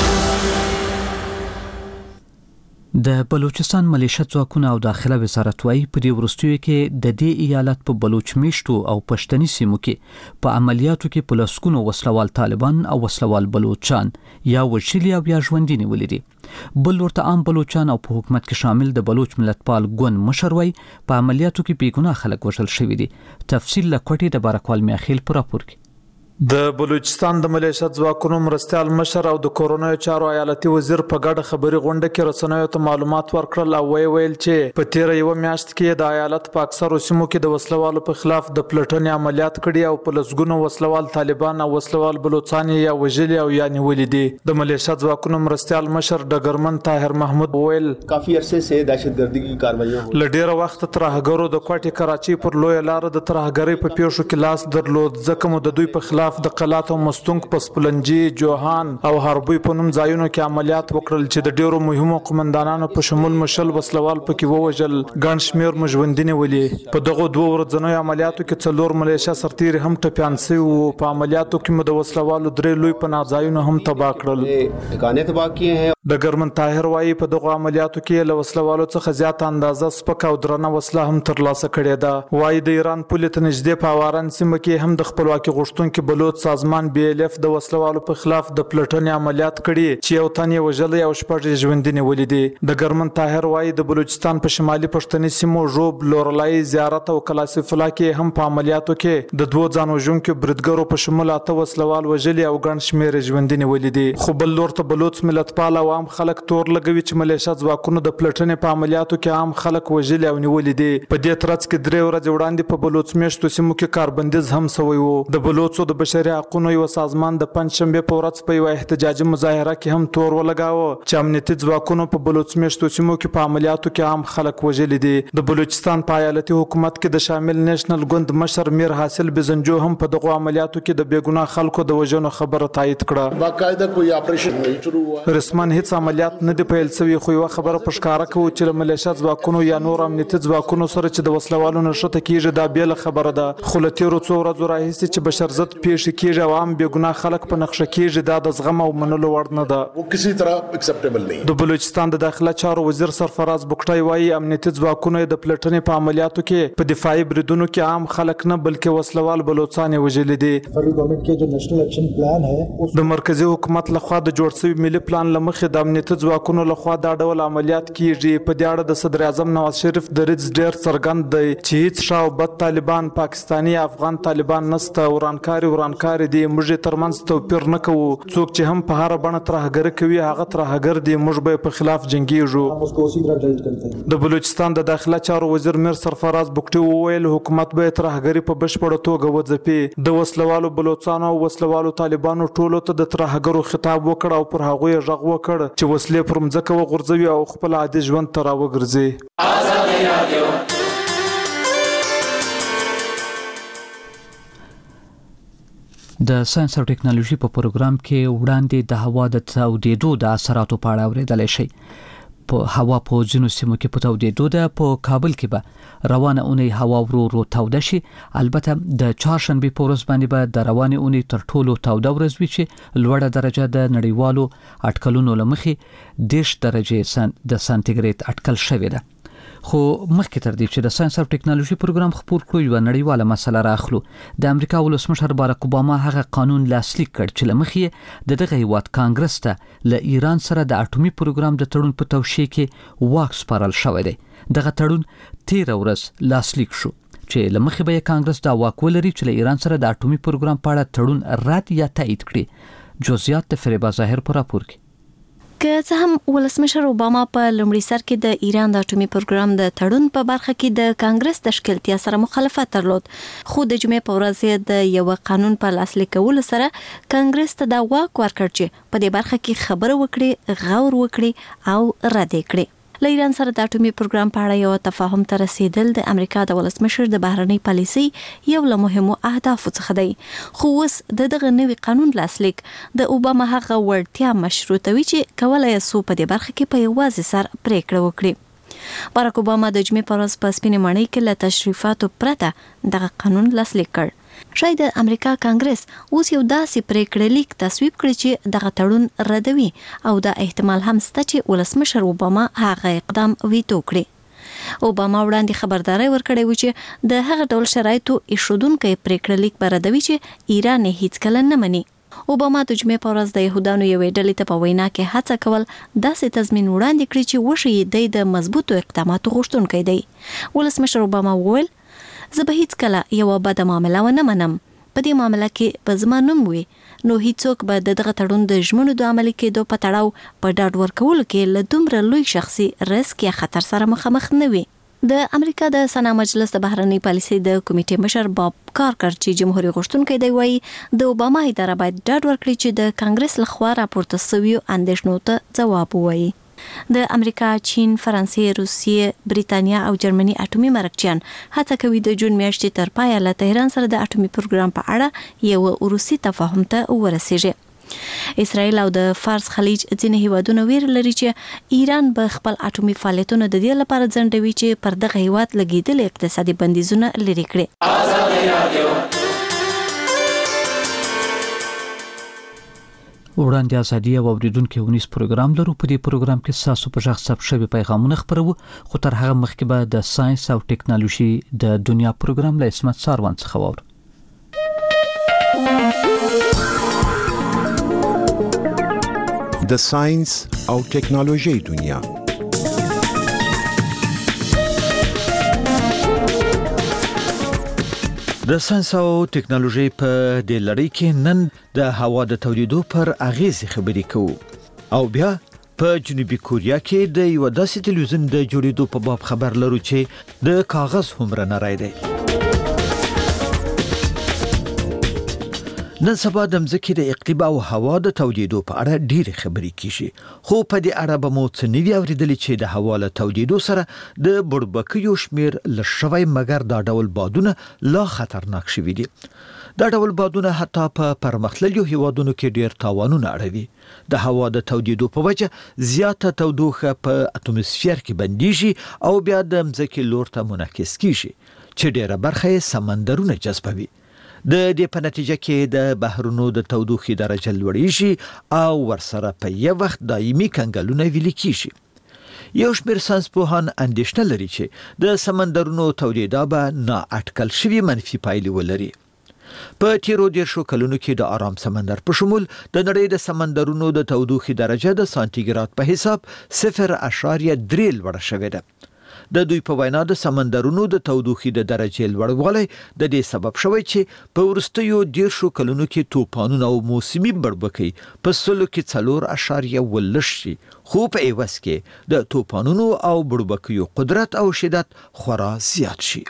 د بلوچستان ملیشیا ځواکونه او داخله وزارت وايي په دې وروستیو کې د دې ایالت په بلوچ میشتو او پښتني سیمو کې په عملیاتو کې په لسګونو وسلوال طالبان او وسلوال بلوچان یا وشلي او یا ژوندي نیولي دي. بل ورته عام بلوچان او په حکومت کې شامل د بلوچ ملتپال ګوند مشر وايي په عملیاتو کې بیګناه خلک وژل شوي دي. تفصیل له کوټې د بارکوال میاخیل پر راپور کې. د بلوچستان د ملیشیا ځواکونو مرستیال مشر او د کورونایي چارو ایالتي وزیر په ګډه خبري غونډه کې رسنیو ته معلومات ورکړل او وی ویل چې په تیر یو میاشت کې د ایالت په اکثرو سیمو کې د وسلوالو په خلاف د پلټنې عملیات کړي او په لسګونو وسلوال طالبان او وسلوال بلوچستان یا وژلي او یا نیولي دي. د ملیشیا ځواکونو مرستیال مشر ډګرمن طاهر محمود ویل کافي عرصه سے دهشتګردي کی کاروایي ل ډیره وخت ترهګرو د کوټې کراچي پر لوی لار د ترهګرۍ په پیښو کې لاس درلود ځکه مو د دوی په خلاف د قلات او مستونګ په سپلنجي جوهان او هربوی په نوم ځایونو کې عملیات وکړل چې د ډیرو مهمو قومندانانو په شمول مشل وسلوال پکې ووجل. ګڼ شمیر مجوندین ولي په دغه دوه ورځنیو عملیاتو کې څلور ملیشیا سرتیر هم ټپیان شوي وو. په عملیاتو کې مو د وسلوالو درې لوی پناه ځایونه هم تباه کړل. ټکانې تباه کړي ہیں. ډګرمن طاهر وايي په دغه عملیاتو کې له وسلوالو څخه زیات اندازه سپک او درنه وسله هم ترلاسه کړې ده. وايي د ایران پولیس ته نږدې په اوارن سیمه کې هم د خپلواکي غوښتونکو بلوچ سازمان بي ال اف د وسلوالو په خلاف د پلټنې عملیات کړي چې یو تن یې وژلی او شپږ یې ژوندي نیولي دي. ډګرمن طاهر وايي د بلوچستان په شمالي پښتني سیمو ژوب، لورلای، زیارت او کلاسف الله کې هم په عملیاتو کې د دوه ځان وژونکو بریدګرو په شمول اته وسلوال وژلي او ګڼ شمېر یې ژوندي نیولي دي. خو بل لور ته بلوچ ملتپال او عام خلک تور لګوي چې ملیشیا ځواکونو د پلټنې په عملیاتو کې عام خلک وژلي او نیولي دي. په دې ترڅ کې درې ورځې وړاندې په بلوچ میشتو سیمو کې کاربندیز هم شوی و. د بلوچو د بشري حقوقو یو سازمان د پنځشنبه په ورځ په یو احتجاجي مظاهره کې هم تور ولګاوه چې امنیتي ځواکونو په بلوچ میشتو سیمو کې په عملیاتو کې عام خلک وژلي دي. د بلوچستان په ایالتي حکومت کې د شامل نېشنل ګوند مشر میر حاصل بزنجو هم په دغه عملیاتو کې د بیګناه خلکو د وژنو خبره تایید کړه. باقاعده کوئی اپریشن نه شروع رسمن هیڅ عملیات نه دی پیل شوی، خو یو خبره په ښکارا کوي چې ملیشیا ځواکونو یا نور امنیتي ځواکونو سره چې د وسلوالو نشته کیږي دا بیل خبره ده. خو له تیرو څو ورځو راهیسې چې بشرزت پیښې کیږي او عام بیګناه خلک په نقشه کیږي دا د زغم او منلو وړ نه ده. و کسی طرح اکسپټیبل نه. د بلوچستان د داخله چارو وزیر سرفراز بوکټای وایي امنیتي ځواکونو د پلټنې په عملیاتو کې په دفاعي بریدونو کې عام خلک نه بلکې وسلوال بلوچستان وژلي دي. گورنمنت کې جو نېشنل اکشن پلان ہے د مرکزی حکومت لخوا د جوړ شوی ملي پلان لمخې د امنیتي ځواکونو لخوا دا ډول عملیات کیږي. په دې اړه د صدر اعظم نواز شریف دریځ ډېر څرګند دی چې هیڅ شاو بد طالبان پاکستاني افغان طالبان نسته، ورانکاري ورانکاري دي، موږ ترمنځ توپیر نه کوو. څوک چې هم په هر بڼه ترهګري کوي هغه ترهګر دي، موږ به په خلاف جنګیږو. د بلوچستان د داخله چارو وزیر میر سرفراز بوکټي وویل حکومت به ترهګري په بشپړه توګه وځپي. د وسلوالو بلوچستان او وسلوالو طالبانو ټولو ته د ترهګرو خطاب وکړ او پر هغوی غږ وکړ چې وسلې پر مځکه وغورځوي او خپل عادي ژوند ته راوګرځي. د ساينس او ټیکنالوژي په پروګرام کې وړاندې د هوا د تودېدو د اثراتو په اړه اورېدلی شئ. په هوا په ځینو سیمو کې په تودېدو ده. په کابل کې به روانه اونۍ هوا ورو ورو توده شي. البته د چهارشنبې په ورځ باندې به د روانې اونۍ تر ټولو توده ورځ وي چې لوړه درجه د نړیوالو اټکلونو له مخې دېرش درجې د سانتیګریډ اټکل شوې ده. خو مخکې تر دې چې د ساينس او ټیکنالوژي پروګرام خپور کړو یو نړیواله مسله راخلو. د امریکا ولسمشر باراک اوباما هغه قانون لاسلیک کړ چې لمخې د دغه هیواد کانګرس ته له ایران سره د اټومي پروګرام د تړون په توشیح کې واک سپارل شوی دی. دغه تړون تیر ورځ لاسلیک شو چې لمخې به کانګرس دا واک ولري چې له ایران سره د اټومي پروګرام په اړه تړون رد یا تایید کړي. جزئیات د فریبا ظاهر پر راپور کې. که څه هم ولسمشر اوباما په لومړي سر کې د ایران د اټومي پروګرام د تړون په برخه کې د کانګرس تشکیلتیا سره مخالفت درلود، خو د جمعې په ورځ د یو قانون په لاسلیک کولو سره کانګرس ته دا واک ورکړ چې په دې برخه کې خبره وکړي، غور وکړي او رد کړي. له ایران سره د اټومي پروګرام په اړه یو تفاهم ته رسیدل د امریکا د ولسمشر د بهرنۍ پالیسۍ یو له مهمو اهدافو څخه دی. خو اوس د دغه نوي قانون لاسلیک د اوباما هغه وړتیا مشروطوي چې کولای سو په دې برخه کې په یوازې سر پریکړه وکړي. باراک اوباما د جمعې په ورځ په سپینې ماڼۍ کې له تشریفاتو پرته دغه قانون لاسلیک کړ. شاید د امریکا کانګرس اوس یو داسې پریکړه لیک تصویب کړي چې دغه تړون ردوي او دا احتمال هم شته چې ولسمشر اوباما هغه اقدام ویتو کړي. اوباما وړاندې خبرداري ورکړې و چې د هغه ډول شرایطو ایښودونکي پریکړه لیک بردوي چې ایران هیڅ کله نه مني. اوباما د جمعې په ورځ د يهودانو یوې ډلې ته په وینا کې هڅه کول داسې تضمین وړاندې کړي چې وشي د مضبوطو اقداماتو غوښتونکی دی. ولسمشر اوباما وویل زه به هیڅ کله یو بده معامله ونه منم. په دې معامله کې به زما نوم وي نو هیڅوک به د دغه تړون د ژمنو د عملي کېدو په تړاو په ډاډ ورکولو کې له دومره لوی شخصي رسک یا خطر سره مخامخ نه وي. د امریکا د سنا مجلس د بهرنۍ پالیسۍ د کمیټې مشر باب کارکر چې جمهوریت غوښتونکی دی وایي د اوباما اداره باید ډاډ ورکړي چې د کانګرس لخوا راپورته شویو اندېښنو ته ځواب ووایي. د امریکا، چین، فرانسې، روسیې، بریتانیا او جرمني اټومي مرکچیان هڅه کوي د جون میاشتې تر پایه له تهران سره د اټومي پروګرام په اړه یو روسي تفاهم ته ورسیږي. اسرائیل او د فارس خلیج ځینې هیوادونه ویره لري چې ایران به خپل اټومي فعالیتونه د دې لپاره ځنډوي چې پر دغه هیواد لګیدل اقتصادي بندیزونه لري کړي. وړاندې ازادي او اوریدونکو ونیس پروګرام لرو. په دې پروګرام کې ساسو په ژغ ثبت شوی پیغامونه خبرو، خو تر هغه مخکې به د ساينس او ټیکنالوژي د دنیا پروګرام له اسمت ساروان څخه وورو. د ساينس او ټیکنالوژي دنیا. د ساينس او ټیکنالوژي په د لړۍ کې نن د هوا د تودېدو پر اغیز خبرې کوو او بیا په جنوبي کوریا کې د یو داسې تلویزیون د جوړېدو په باب خبر لرو چې د کاغذ همره نری دی. نن سبا د مځکې د اقلیم او هوا د تولیدو په اړه ډېرې خبرې کیږي، خو په دې اړه به مو څه نه وي اورېدلي چې د هوا له تولیدو سره د بړبکیو شمېر لږ شوی، مګر دا ډول بادونه لا خطرناک شوي دي. دا ډول بادونه حتی په پرمختللو هیوادونو کې ډېر تاوانونه اړوي. د هوا د تولیدو په وجه زیاته تودوخه په اتموسفیر کې بندیږي او بیا د مځکې لور ته منعکس کیږي چې ډېره برخه یې سمندرونه جذبوي. د دې په نتیجه کې د بحرونو د تودوخې درجه لوړیږي او ورسره په یو وخت دایمي کنګلونه ویلي کیږي. یو شمېر ساینسپوهان اندېښنه لري چې د سمندرونو تولیدا به نااټکل شوي منفي پایلې ولري. په تیرو دیرشو کلونو کې د آرام سمندر په شمول د نړۍ د سمندرونو د تودوخې درجه د سانتیګراد په حساب صفر اشاریه درې لوړه شوې ده. د دوی په وینا د سمندرونو د تودوخې د درجې لوړوالی د دې سبب شوی چې په وروستیو دیرشو کلونو کې طوفانونه او موسمي بړبکۍ په سلو کې څلور اشاریه ولس شي، خو په عوض کې د طوفانونو او بړبکیو قدرت او شدت خورا زیات شي.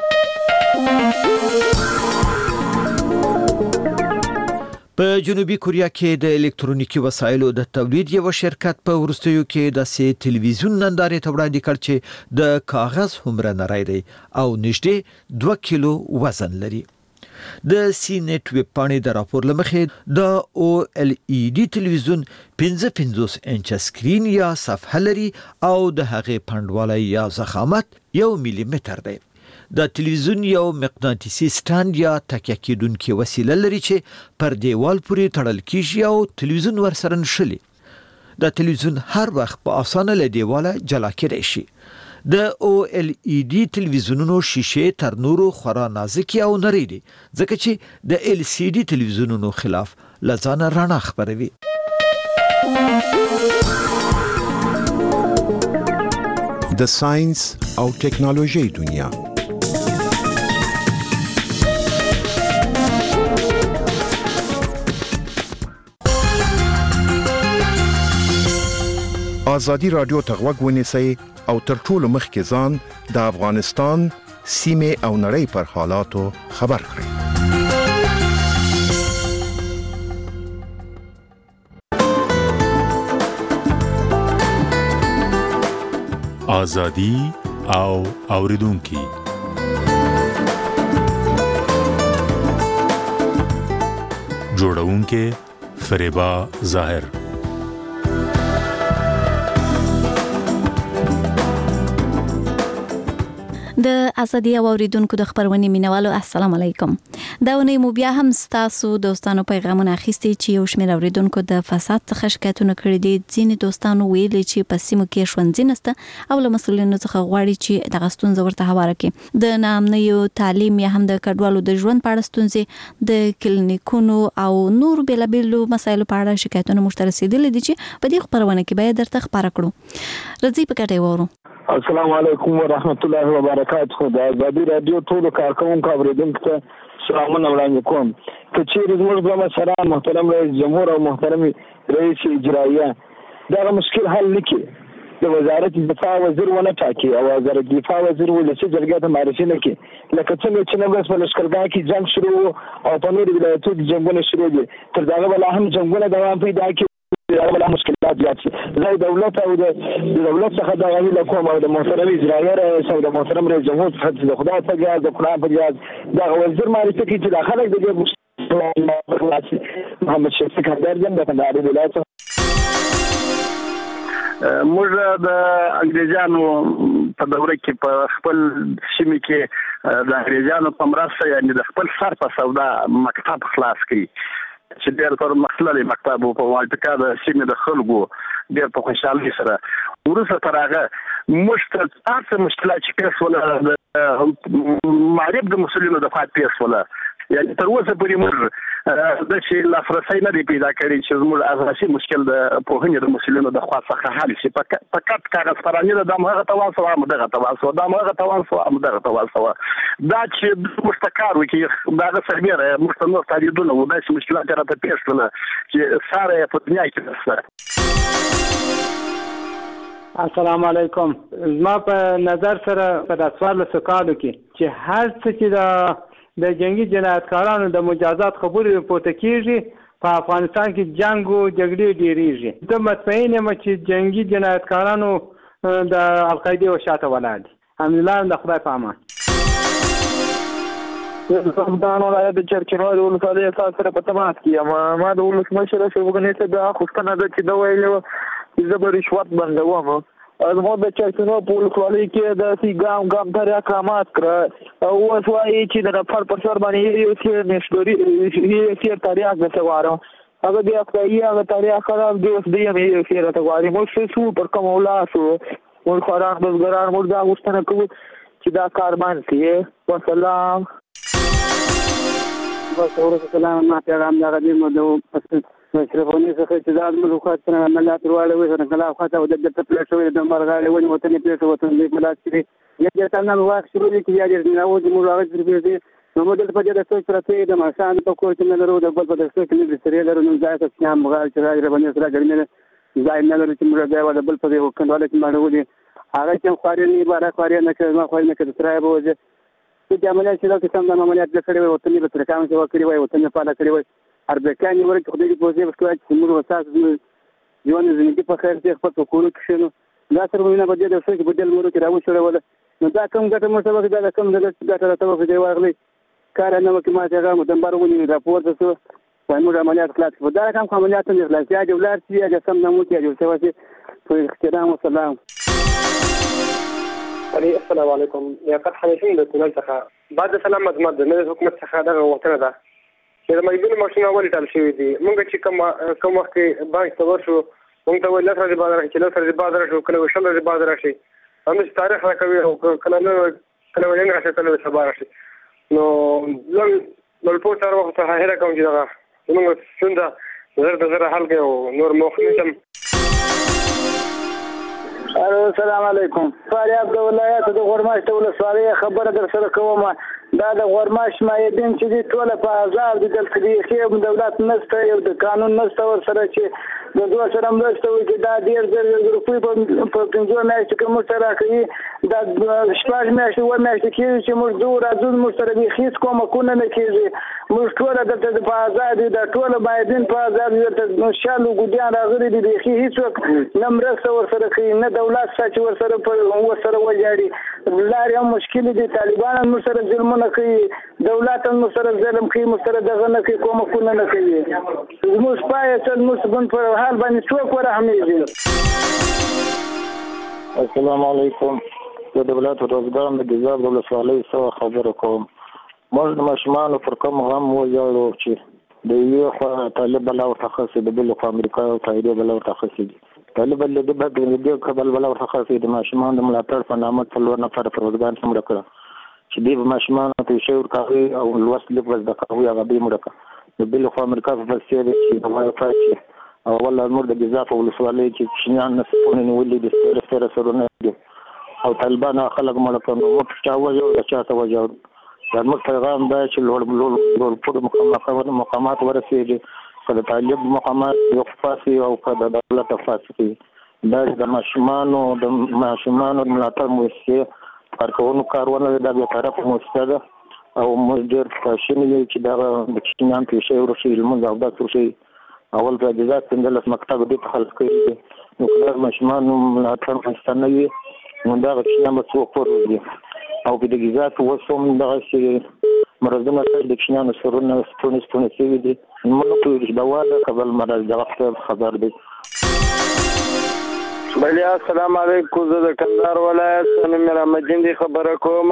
په جنوبي کوریا کې د الکترونیکي وسایلو د تولید یو شرکت په وروستیو کې د سي تلویزیون نندارې ته وړاندې کړ چې د کاغذ هومره نری دی او نږدې دوه کیلو وزن لري. د سی نت ویب پاڼې د راپور لمخې د او ال ای ډي تلویزیون پنځه پنځوس انچه سکرین یا صفحه لري او د هغې پنډوالی یا ضخامت یو میلی متر دی. د تلویزیون یو مقناطیسي سټاند یا تکیه کېدونکې وسیله لري چې پر دیوال پورې تړل کیږي او تلویزیون ورسره نښلي. د تلویزیون هر وخت په اسانه له دیواله جلا کېدای شي. د او ال ای ډي تلویزیونونو شیشې تر نورو خورا نازکې او نرۍ دي، ځکه چې د ال سی ډي تلویزیونونو خلاف له ځانه رڼا خپروي. د ساينس او ټکنالوژي دنیا. ازادي رادیو ته غوږ ونیسئ او تر ټولو مخکې ځان د افغانستان سیمې او نړۍ پر حالاتو خبر کړئ. ازادي او اوریدونکو جوړونکو فریبا ظاهر. د ازادي او اوریدونکو د خبرونې مینوالو السلام علیکم. دا ونې مو بیا هم ستاسو دوستانو پیغامونه اخیستي چې یو شمېر اوریدونکو د فساد څخه شکایتونه کړي دي. ځینې دوستانو ویلي چې په سیمو کې ښوونځي نشته او له مسؤلینو څخه غواړي چې دغه ستونزه ورته هواره کړي. د ناامنیو تعلیم یا هم د کډوالو د ژوند په اړه ستونزې، د کلینیکونو او نور بیلابیلو مسایلو په اړه شکایتونه موږ ته رسیدلي دي چې په دې خبرونه کې باید درته خبره کړو. راځئ په ګډه وورو. السلام علیکم ورحمت الله وبرکاته. د ازادي رادیو ټولو کارکونکو اوریدونکو ته سلامونه وړاندې کوم. که چیرې زموږ د مشران محترم رئیس جمهور او محترم رئیس اجرائیه دا مشکل حل نکړي، د وزارت دفاع وزیر ونه ټاکي او وزارت دفاع وزیر ولسی جرګه ته معرفي نه کړي، لکه څنګه چې نن ورځ په لښکرګاه کې جنګ شروع او په نورو ولایتونو کې جنګونه شروع دي، تر دغه بل هم جنګونه دوام پیدا کوي. دا مشکلات زیات شي. زه دولت او د دولت څخه دا غوښتنه کوم او د محترم اجرائیه رئیس او د محترم رئیس جمهور څخه د خدای په یاد د قرآن په یاد دا وزیر معرفي کړي چې د خلک د دې محمد شفیق همدردم د کندهار ولایت موږ د انګریزانو په دوره کې په خپل سیمه کې د انګریزانو په مرسته یعنی د خپل سر په سودا مکتب خلاص کړي چې ډېر تر مخلل مکتب په واټکا د سیمې د خلکو ډېر په خوشحالۍ سره ورسره تر هغه مشکل تاسو مشکلات چې پیښ ولا معرب د مسؤلینو د فات پیښ ولا یعنی تر اوسه پورې موږ د شي لافرسای نه پیدا کړی چې موږ اساسي مشکل د پوهنې د مسؤلینو د خوا څخه حل شي. په کټ کاغذ پرانی د دماغه تواصل هم دغه تواصل دماغه تواصل هم دغه تواصل دا چې مستقر وکي دا سربېره مستنور تعریدونه و د مشکلات راته پیښ کړل چې ساره په دنیا کې سره. السلام علیکم. زما په نظر سره په داسوال سکالو کې چې هر څه چې د د جنگي جنایتکارانو د مجازات خبرې پورته کیږي په افغانستان کې جنگ او جګړې ډېریږي. زه مطمئن یم چې جنگي جنایتکارانو د القاعده او شاته ولاړ دي. الحمدلله د خدای په امان. د سمدان ولایت د چرچنو د ولسوالۍ اساس سره په تماس کې یم. ما د ولسمشر اشرف غني ته د غوښتنه ده چې دا ویلو چې زه به رشوت بندوم. زموږ د چرچنو په ولسوالۍ کې د سی ګام ګام دریا اقامات کړه او اوس وایي چې د نفر پر سر باندې یو څه نشدوري یې څه تاریخ د سوارو هغه د افغاني هغه تاریخ خراب دی. اوس دی یې څه راته غواړي موږ څه پر کوم ولاسو موږ خوران بزګران موږ دا غوښتنه کوو چې دا کار باندې وسلام وسلام سلام ما پیغام دا غدي مو د اشرف غني څخه چې دا د ملوخات سره عملیات وروړي وي څنګه لا خاطر د د پلیټ شوی د مرغاله ونی وطن پلیټ وطن د ملات کې یا د تنه واخ شروع دي چې یا د نو د مرغاله چې دي نو مودل په دې د څو سره د ماشان په کوټ نه لرو د بل په د څو کې د سره لرو نو ځای ته سم مغال چې راځي باندې سره ګرمه ځای نه لري چې موږ دا د بل په یو کنډواله چې ماړو دي هغه چې خواري نه بارا خواري نه کوي ما خواري نه کوي تر به وځي چې عملیات چې دا څنګه د عملیات کړي وي وطن په تر کام چې وکړي وي وطن په اړه کړي وي اربکان یې ورته خدای دې پوزې وکړي چې موږ وساس ژوند زندگی په خیر کې خپل کولو کې شنو دا سره وینه بده د څه چې بدل مورو کې راو شوړ ولا نو دا کوم ګټه مو سبا دا کوم ګټه ګټه راته وځي واغلي کار نه وکي ما ته هغه دمبر ونی راپور ته څه موږ عملیات خلاص په دا کوم عملیات نه خلاص یا د ولر چې یا سم نه مو کې جو څه وځي په احترام او سلام. السلام علیکم. یا قد حنفین د تونل څخه بعد سلام مدمد د حکومت څخه دا وختره ده چې د مېدون ماشين اول ټال شوی دي. موږ چې کوم کوم وخت بانک ته ورشو موږ ته ول لثره بازار چې لثره بازار شو کله وشل بازار شي هم تاریخ راکوي او کله نو کله ولین راشه کله سبا راشي نو لږ نو په تر وخت هغه کوم چې دا موږ څنګه زر د زر حل کې او نور مخنیتم. السلام علیکم. فاریاب د ولایت د غورماش د ولسوالۍ خبره در سره کوم. دا د غورماش مایدین چې د ټوله په آزاد د تلخیخي دولت نشته یو د قانون نشته ور سره چې د دوه سره مرسته وي چې دا ډیر ډیر روپۍ په پنځه میاشتې کې موږ سره کوي دا شپږ میاشتې و میاشتې کې چې موږ دوه راځو موږ سره به هیڅ کوم کوونه نه کیږي. موږ ټول د په آزاد د ټول مایدین په آزاد د شالو ګډیان راغلي دي هیڅ هیڅ نه مرسته ور سره کوي نه دولت سچ ور سره په ور سره وجاړي لارې هم مشکل دي. طالبان هم سره ظلمونه کوي دولت هم سره ظلم کوي مستر دغه نه کوي کوم کوونه نه کوي. موږ پای ته موږ بن په حال باندې څوک ورحمېږي. السلام علیکم. د دولت روزګار د جزاب د ولسوالۍ سره خبرې کوم. موږ د ماشومان پر کوم غم وځو چې د یو خوا طالب بل او تخصص د بل خوا امریکا او تایید بل او تخصص دي. طالب بل د بل د قبل بل او تخصص د ماشومان د ملاتړ په نامه څلور نفر پروګرام سم راکړه چې د ماشومان ته شعور کوي او لوست لیکل د کوي هغه به مرکه د بل خوا امریکا په څیر چې د وای فای او ولا نور د جزاف او ولسوالۍ چې شنیان نسونه ولې د سره سره سره دي او طالبان خلک مړ کړو او چا وځو چا ته وځو دا موږ پیغام دا چې لوړ لوړ په مقامات مقامات ورسېږي کله طالب مقامات یو فاسي او کله دولت فاسي دا د ماشومان او د ماشومان ملاتړ مؤسسه کارکونو کارونه د بیا طرف مؤسسه ده او موږ ډېر خوشاله چې دا د چینان په شی ورشي المنځ او د څه اول د جزات څنګه مکتب دې خلک کوي نو کله ماشومان ملاتړ مستنوي نو دا چې نو څو پروژې او د جزات وسوم دغه شي مرزونه د چینانو سرونه ستونی ستونی سوي دي نو په دا واده قبل مرز دغه خبر دي. بله السلام علیکم. زه د کندهار ولایت نوم مې رحمتجان دی خبره کوم.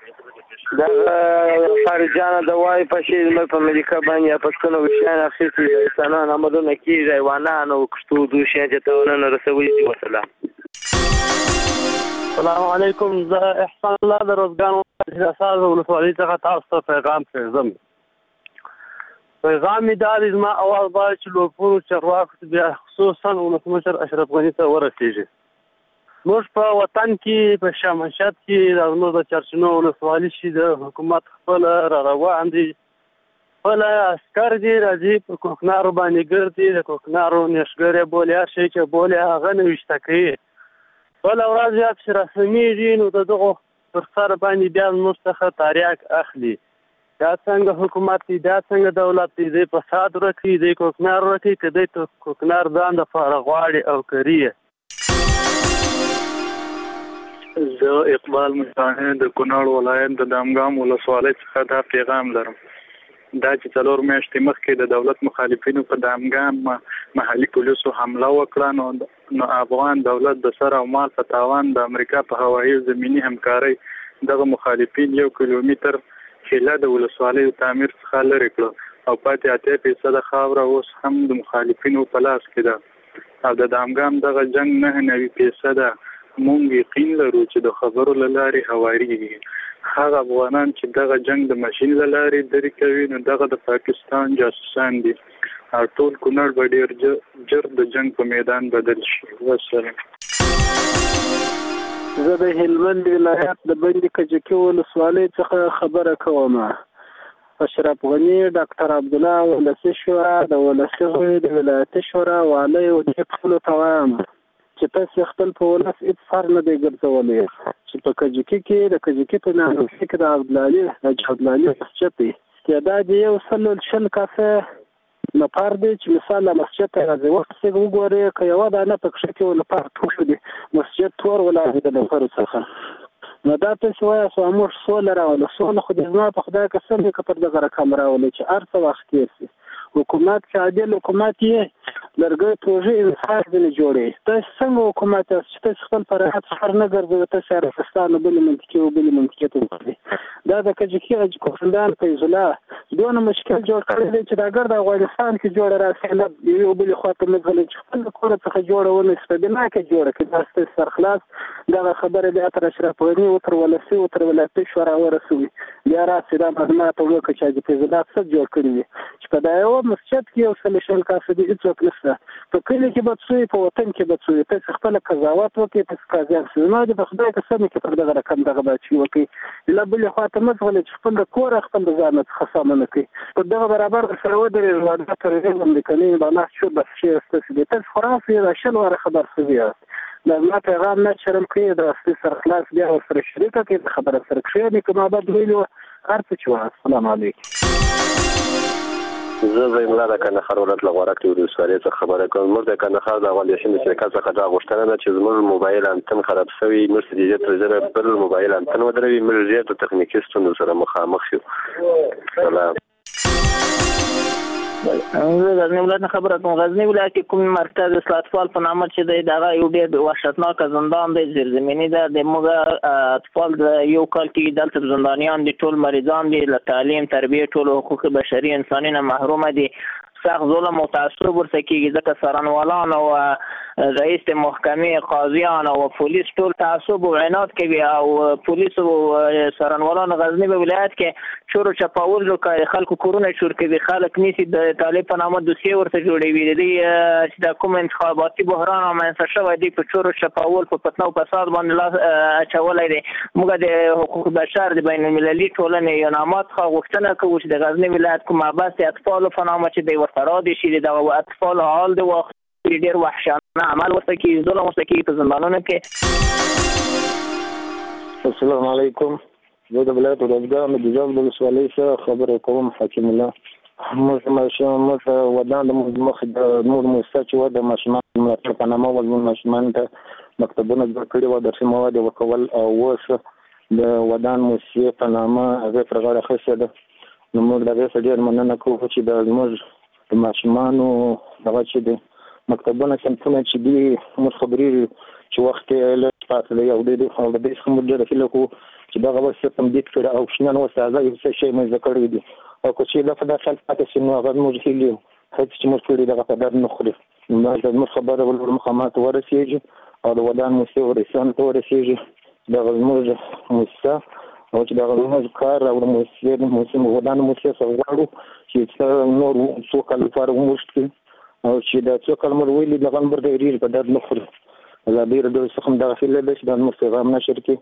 دا خارجانه د وای په شی د امریکا باندې پښتون وشان اخیستي د انسانانو آمدونه کیږي حیوانات او کشتو دوه شي چې تاونه رسوي دي. والسلام. السلام علیکم. زه احسان الله د روزګان د اساس ولسوالۍ څخه تاسو ته پیغام پرېږدم. پیغام مې دا دی زما اواز باید چې لوپورو چارواکو بیا خصوصا ولسمشر اشرف غني ته ورسېږي. موږ په وطن کې په شمشاد کې د نو د چرچنو ولسوالۍ شي د حکومت خپل را روان دي خپل عسکر دي راځي په کوکنارو باندې ګرځي د کوکنارو نشګرې بولیا شي چې بولیا هغه نوشته کوي بل ورځ چې رسميږي نو دغه پر سر باندې بیا موږ څخه تاریخ اخلي دا څنګه حکومت دی، دا څنګه دولت دی، دی فساد ورکوي، دی کوکنار ورکوي که دی کوکنار ځان دپاره غواړي او کري یې. زه اقبال مجاهد د کونړ ولایت د دامګام ولسوالۍ څخه دا پیغام لرم. دا چې څلور میاشتې مخکې د دولت مخالفینو په دامګام محلي پولیسو حمله وکړه، نو نو افغان دولت د سر او مال په تاوان د امریکا په هوایي زمینی همکارۍ دغه مخالفین یو کیلومتر خیله د ولسوالیو تعمیر څخه لرې کړه او پاتې اتیا فیصده خاوره اوس هم د مخالفینو په لاس کې ده. او د دامګام دغه جنګ نه نوي فیصده مونږ یقین لرو چې د خبرو له لارې هوارېږي. هغه افغانان چې دغه جنگ د ماشین له لارې درې کوي نو دغه د پاکستان جاسوسان دي او ټول کونړ به ډېر ژر د جنگ په میدان بدل شي. والسلام. زه د هلمند ولایت د بندي کجکي ولسوالۍ څخه خبره کوم. اشرف غني، ډاکټر عبدالله ولسي شورا د ولسي غړي د ولایتي شورا والی او دې ټولو ته وایم چې تاسې خپل په ولس هېڅ فر نه دی ګرځولی چې په کجکي کې د کجکي په ناروغي کې د عبدالعلي حاجي عبدالعلي مسجد دی. تعداد یې یو سل شل کاسه نفر دی چې مثال مسجد ته راځي. وخت څنګه وګورئ که یوه دانه په کښې کې نفر ټول شو دي مسجد تور ولاړ دی د نفرو څخه. نو دا تاسې وایاست موږ سوله راولو. سوله خو دې زما په خدای قسم دی که پر دغه رقم راولي چې هر څه وخت تېر شي. حکومت چې عادل حکومت یې لرګی پروژې انصاف ځینې جوړوي. تاسې څنګه حکومت یاست چې تاسې خپل په راحت سفر نه ګرځوئ، تاسې عربستان او بلې منطقې او بلې منطقې ته وګورئ. دا د کجکي حاجي کوفندان فیض الله دونه مشکل جوړ کړی دی چې دا ګرد افغانستان کې جوړه راسي نه یو بلې خوا ته مځغلي چې خپل د کوره څخه جوړه ونه شي په بنا کې جوړه کړي. دا ستاسې سرخلاص دغه خبره بیا تر اشرف غني او تر ولسي او تر ولایتي شورا ورسوي. بیا راسي دا معلومات وکړه چې حاجي فیض الله څه جوړ کړي دي چې په دا یو مسجد کې یو سل شل کاسه دي هېڅوک نشته. په کلي کې به څوی، په وطن کې به څوی. تاسې خپله قضاوت وکړئ، تاسې قاضیان شئ. نو د خدای قسم کې پر دغه رقم دغه بچي وکړئ. له بلې خوا ته مه ځغلئ چې خپل د کوره خپل د ځان څخه سامانه کړئ. پر دغه برابر سره ودرېږئ. واده تروریزم د کنې باناست شو بس شی ستاسې دی. تاسې خو راسئ دا شل واره خبر شوي یاست. دا زما پیغام نه شرم کړئ، د اصلي سره خلاص بیا ورسره شریکه کړئ، د خبره سره کښېنئ. که ما بد ویلي وه هر څه چې وه. السلام علیکم. زه زیم الله د کندهار ولایت له غورک ولسوالۍ څخه خبره کوم. موږ د کندهار د اوالیشن شرکت څخه دا غوښتنه ده چې زموږ موبایل انتن خراب شوی، موږ د دې تر ځای بل موبایل انتن ودروي، موږ زیات تخنیکي ستونزو سره مخامخ یو. سلام. زه غزنی ولایت نه خبره کوم. غزنی ولایت کې کوم مرکز اصلاح اطفال په نامه چې دی دغه یو ډېر وحشتناک زندان دی، زیرزمیني ده. د موږ اطفال د یو کال کې دلته زندانیان دي، ټول مریضان دي، له تعلیم تربیه ټول حقوق بشري انساني نه محرومه دي. سخت ظلم او تعصب ورته کېږي ځکه څارنوالان او رئیس محکمې، قاضیان او پولیس ټول تعصب او عناد کوي. او پولیس او څارنوالان غزنی ولایت کې چور او چپاول کوي، خلکو کورونه چور کوي، خلک نیسي، د طالب په نامه دوسیې ورته جوړوي. د دې چې د کوم انتخاباتي بحران رامنځته شوی دی په چور او چپاول په فتنه او فساد باندې لاس اچولی دی. موږ د حقوق بشر د بین المللي ټولنې یو نامات څخه غوښتنه کوو چې د غزنی ولایت کوم عباس اطفالو په نامه چې دی ورته رادې شي، دغه اطفالو حال د وخت ډېر وحشیانه عمل ورته کېږي، ظلم ورته کېږي په زندانونو کې. السلام علیکم. زه د ولایت روزګان د جوزجان ولسوالۍ څخه خبرې کوم. حکیم الله. موږ ماشوم موږ ودان د مخ د نور موسسه چې و د ماشومان ملاتړ په نامه ول ماشومان ته مکتبونه جوړ کړي و، درسي مواد ورکول او اوس د ودان موسسې په نامه هغې پر غاړه اخیستې ده. نو موږ د هغې څخه ډېر مننه کوو چې د زموږ د ماشومانو دغه چې دی مکتبونه صنفونه چې دي موږ خبرېږو چې وخت یې لږ پاتې دی او د دې څخه موږ ډېره هیله کوو چې دغه وخت تمدید کړي او کوچنیان اوس تازه یو څه شی منځته کړی دي او که چېرې دا په داسې حال پاتې شي نو هغه موږ هیلې هېڅ چې موږ کړي دغه په در نه خوري. نو زموږ خبره ولور مقامات ته ورسېږي او د ودان موسسې ورئیسانو ته ورسېږي. دغه زموږ موسسه او چې دغه زموږ کار او د موسسې د ودان موسسې څخه غواړو چې څه نور څو کال لپاره وموږ کړي او چې دا څو کال موږ ویلي دغه نمبر د هېرېږي په در نه خوري. ازادي راډیو څخه هم دغه هیله ده چې دا زموږ پیغام نشر کړي.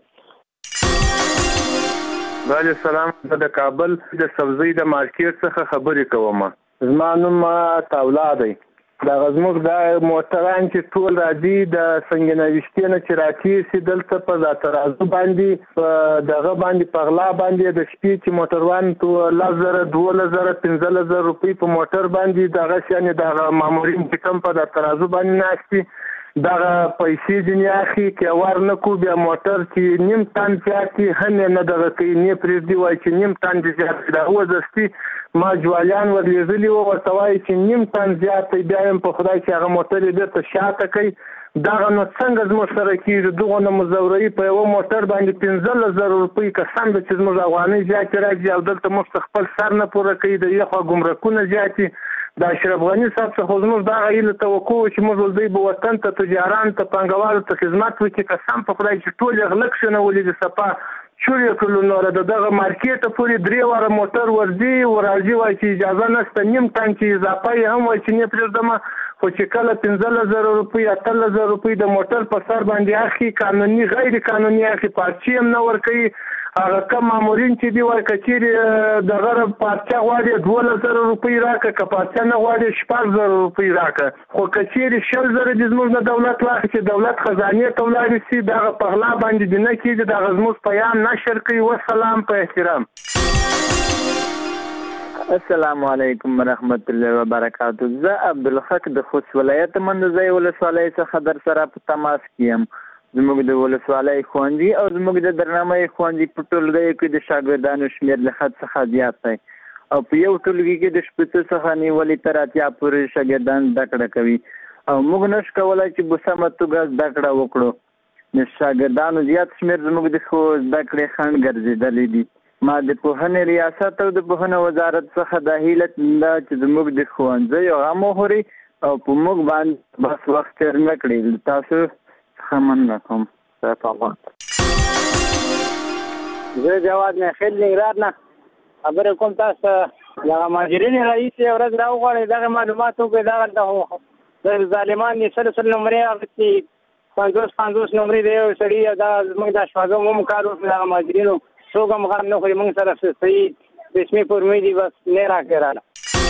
وعلیکم السلام. زه د کابل د سبزۍ د مارکیټ څخه خبرې کوم. زما نوم طاولا دی. دا زموږ د موټران چې ټول راځي د سنگینويشتي نه چې راتېسي دلته په دا ترازو باندې په دغه باندې په غلا باندې د شپې چې موټروان تو لس زره دولس زره پنځلس زره روپۍ په موټر باندې دغه شانې دغه مامورین چې کوم په دا ترازو باندې ناستي دغه پیسې ځینې اخلي که ور نه کړو بیا موټر چې نیم ټن زیات وي هم یې نه دغه کوي نه یې پرېږدي وایي چې نیم ټن دې زیات وي د هغه دستي ما جوالیان ورلېږلي وو ورته وایي چې نیم ټن زیات دی بیا یم په خدای چې هغه موټر یې بېرته شاته کوي دغه نو څنګه زموږ سره کېږي دغه نه مزوري په یوه موټر باندې پنځلس زره روپۍ قسم ده چې زموږ افغانۍ زیاتې راځي او دلته موږ ته خپل سر نه پوره کوي د یخوا ګمرکونه زیاتې د اشرف غني صاحب څخه زموږ دغه هیله توقع و چې موږ دوی به وطن ته تجاران ته پانګوالو ته خدمت وکړي قسم په خدای چې ټول یې غلک شنولي د سپا چورې کړلو نوره د دغه مارکېټه پورې درې واره موټر ورځي ورځي وایي چې اجازه نشته نیم ټن چې اضافه یې هم وایي چې نه پرېږدمه خو چې کله پنځلس زره روپۍ اتلس زره روپۍ د موټر په سر باندې اخلي قانوني غیر قانوني اخلي پارچې هم نه ورکوي هغه کم مامورین چې دی وایي که چیرې دغه پارچه غواړي دولس زره روپۍ راکړه که پارچه نه غواړي شپږ زره روپۍ راکړه خو که چیرې شل زره دې زموږ نه دولت واخلي چې دولت خزانې ته ولاړې سي دغه په غلا باندې دې نه کېږي دغه زموږ پیام نشر کوي وسلام په احترام. السلام علیکم ورحمت الله وبرکاته. زه عبدالحق د خوست ولایت مندوزی ولسوالۍ څخه در سره په تماس کې یم. زموږ د ولسوالۍ ښوونځي او زموږ د درنامۍ ښوونځي په ټولګیو کې د شاګردانو شمېر له حد څخه زیات دی او په یو ټولګي کې د شپېته څخه نیولې تر اتیا پورې شاګردان زده کړه کوي او موږ نشو کولی چې په سمه توګه زده کړه وکړو. د شاګردانو زیات شمېر زموږ د زده کړې خنډ ګرځېدلی دي. ما د پوهنې ریاست او د پوهنې وزارت څخه دا هیله ده چې زموږ د ښوونځیو غم وخوري او په موږ باندې بس وخت تېر نه کړي. تاسو څخه مننه کوم. زه جواد نخیل ننګرهار نه خبرې کوم. تاسو دغه مهاجرین رئیس یې ورځ راوغواړئ دغه معلومات وکړئ. دغه د ظالمان یې سل سل نمرې اخېستې پنځوس پنځوس نمرې د یو سړي دا زموږ د شپږم هم کار وکړي دغه مهاجرینو څوک هم غم نه خوري موږ سره صحیح رسمي فورمې دي بس نه راکړه.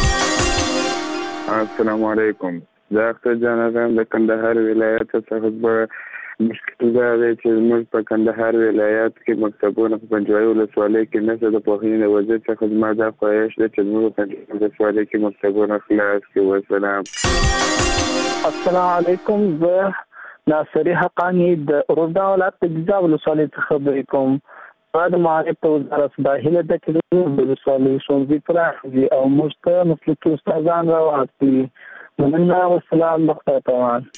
السلام علیکم. زه اختر جان یم د کندهار ولایت څخه. مشکل دا دی چې زموږ په کندهار ولایت کې مکتبونه په پنجوایي ولسوالۍ کې نشته. د پوهنې د وزیر څخه زما دا خواهش ده چې زموږ په پنجوایي ولسوالۍ کې مکتبونه خلاص کړي. وسلام. السلام علیکم. زه ناصري حقانی د ارودا ولایت د ګیزاب ولسوالۍ څخه خبرې کوم. د معارف په وزارت دا هیله ده چې د ولسوالۍ ښوونځي پراخ وي او موږ ته مسلکي استادان راوستي. مننه والسلام بخیر توان.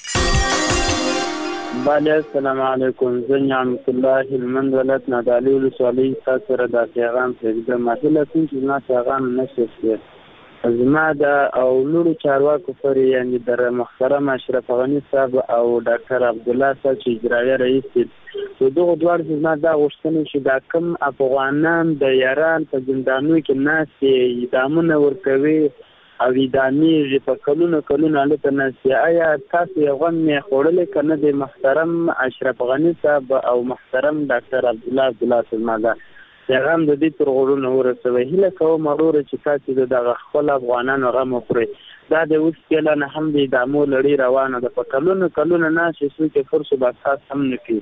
بله السلام علیکم. زه نعمت الله هلمند ولایت نادعلي ولسوالۍ تاسو سره دا پیغام پرېږدم. هیله کوم چې زما پیغام نشر شي. زما د او لوړو چارواکو پورې یعنې در محترم اشرف غني صاحب او ډاکټر عبدالله صاحب چې اجرایه رئیس دي د دغو دواړو زما دا غوښتنه چې دا کوم افغانان د یاران په زندانونو کې ناستې اعدامونه ورکوي او اعدامېږي په کلونه کلونه هلته ناستې آیا تاسو یې غم یې خوړلی که نه د محترم اشرف غني صاحب او محترم ډاکټر عبدالله عبدالله صاحب ما دا پیغام د دې تر غوږونو ورسوئ. هیله کوم وروره چې تاسو د دغه خپل افغانانو غم وخورئ. دا د اوس کله نه هم د اعدامو لړۍ روانه ده. په کلونه کلونه ناستې څوک یې فرصو باساس هم نه کوي.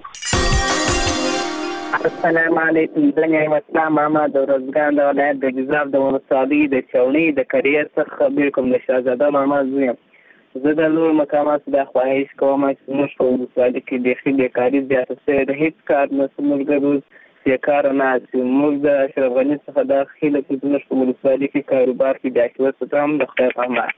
السلام علیکم. زه یم اسلام محمد د ورځګان د ولایت د ګیزاب د ولسوالۍ د چوڼۍ د کریه څخه خبرې کوم. د شهزاده محمد زوی یم. زه د لوړو مقاماتو دا خواهش کوم چې زموږ په ولسوالۍ کې بیخي بیکاري زیاته شوې ده. هېڅ کار نه زموږ روز بیکاره ناست یو. موږ د اشرف غني څخه دا هیله کوو چې زموږ په ولسوالۍ کې کاروبار کې بیا کېوځي. ته هم د خدای په امان.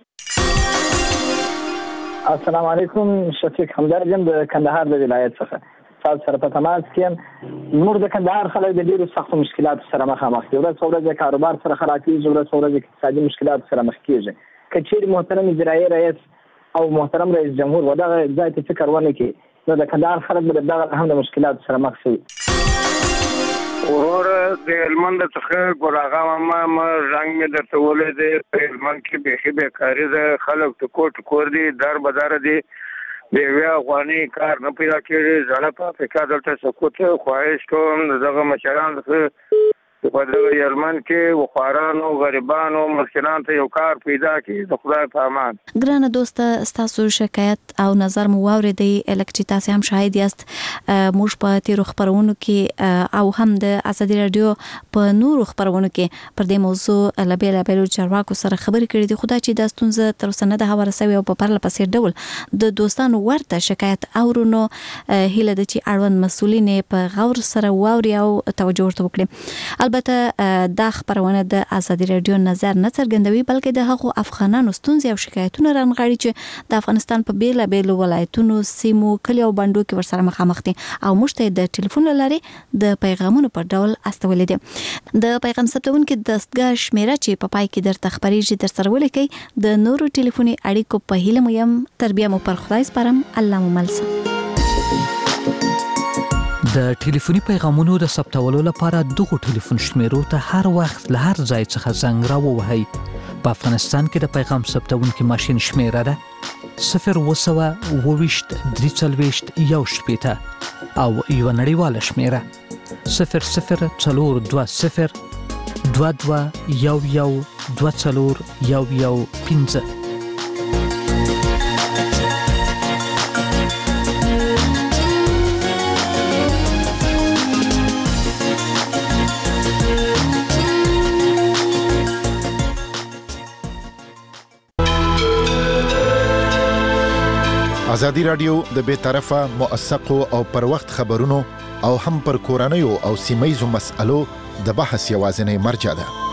السلام علیکم. شفیق همدرد یم د کندهار د ولایت څخه تاسو سره په تماس کې یم. زموږ د کندهار خلک د ډېرو سختو مشکلاتو سره مخامخ دي. ورځ په ورځ کاروبار سره خراب کېږي، ورځ په ورځ اقتصادي مشکلاتو سره مخ کېږي. که چېرې محترم اجرایي رئیس او محترم رئیس جمهور و دغه ځای ته فکر ونه کړي نو د کندهار خلک به دغه هم د مشکلاتو سره مخ شي. وروره د هلمند څخه ګل اغا ماما ما رنګ مې درته ویلی دی. په هلمند کې بیخي بیکاري ده. خلک ټکور ټکور دي، در بداره دي. د یوې افغاني کار نه پیدا کېږي. زړه په افریقا دلته سقوط. خواهش کوم د دغه مشرانو څخه په دغه یلمن کې وخوارانو غریبانو مسکینانو ته یو کار پیدا کړي د خدای په امان. ګرانه دوسته ستاسو شکایت او نظر مو واورېدی لکه چې تاسو هم شاهد یاست موږ په تیرو خبرونو کې او هم د ازادي رادیو په نورو خبرونو کې پر دې موضوع لبیل لبیل چارواکو سره خبرې کړې دي. خدای چې د ستونزه تر اوسه نه ده هواره سوې او په پرله پسې ډول د دوستانو ورته شکایت اورونو هیله ده چې اړوند مسؤلین په غور سره واوري او توجه ورته وکړي. البته دا خبرونه د ازادي رادیو نظر نه څرګندوي بلکې د هغو افغانانو ستونزې او شکایتونه رانغاړي چې د افغانستان په بیل بیل ولایتونو سیمو کلی او بندو کې ورسره مخامخ دي او موږ ته د ټلیفون لارې د پیغامونو په ډول استولې دي. د پیغام ثبتونکو دستګاه شمیره چې په پای کې درته خبرېږي در سره ولیکئ. د نورو ټلیفوني اړیکو په هیله مو یم. تربیه مو پر خدای سپارم. الله مو ملسه. د ټلیفوني پیغامونو د ثبتولو لپاره دغه ټلیفون شمیرو ته هر وخت له هر ځای څخه زنګ راووهئ. په افغانستان کې د پیغام ثبتونکي ماشین شمیره ده صفر اوه سوه اووه ویشت درې څلوېښت یو شپېته او یوه نړیواله شمیره صفر صفر څلور دوه صفر دوه دوه یو یو دوه څلور یو یو پنځه. ازادي رادیو د بے طرفه موثقو او پر وخت خبرونو او هم پر کورنیو او سیمایزو مسألو د بحث یوازینی مرجع ده.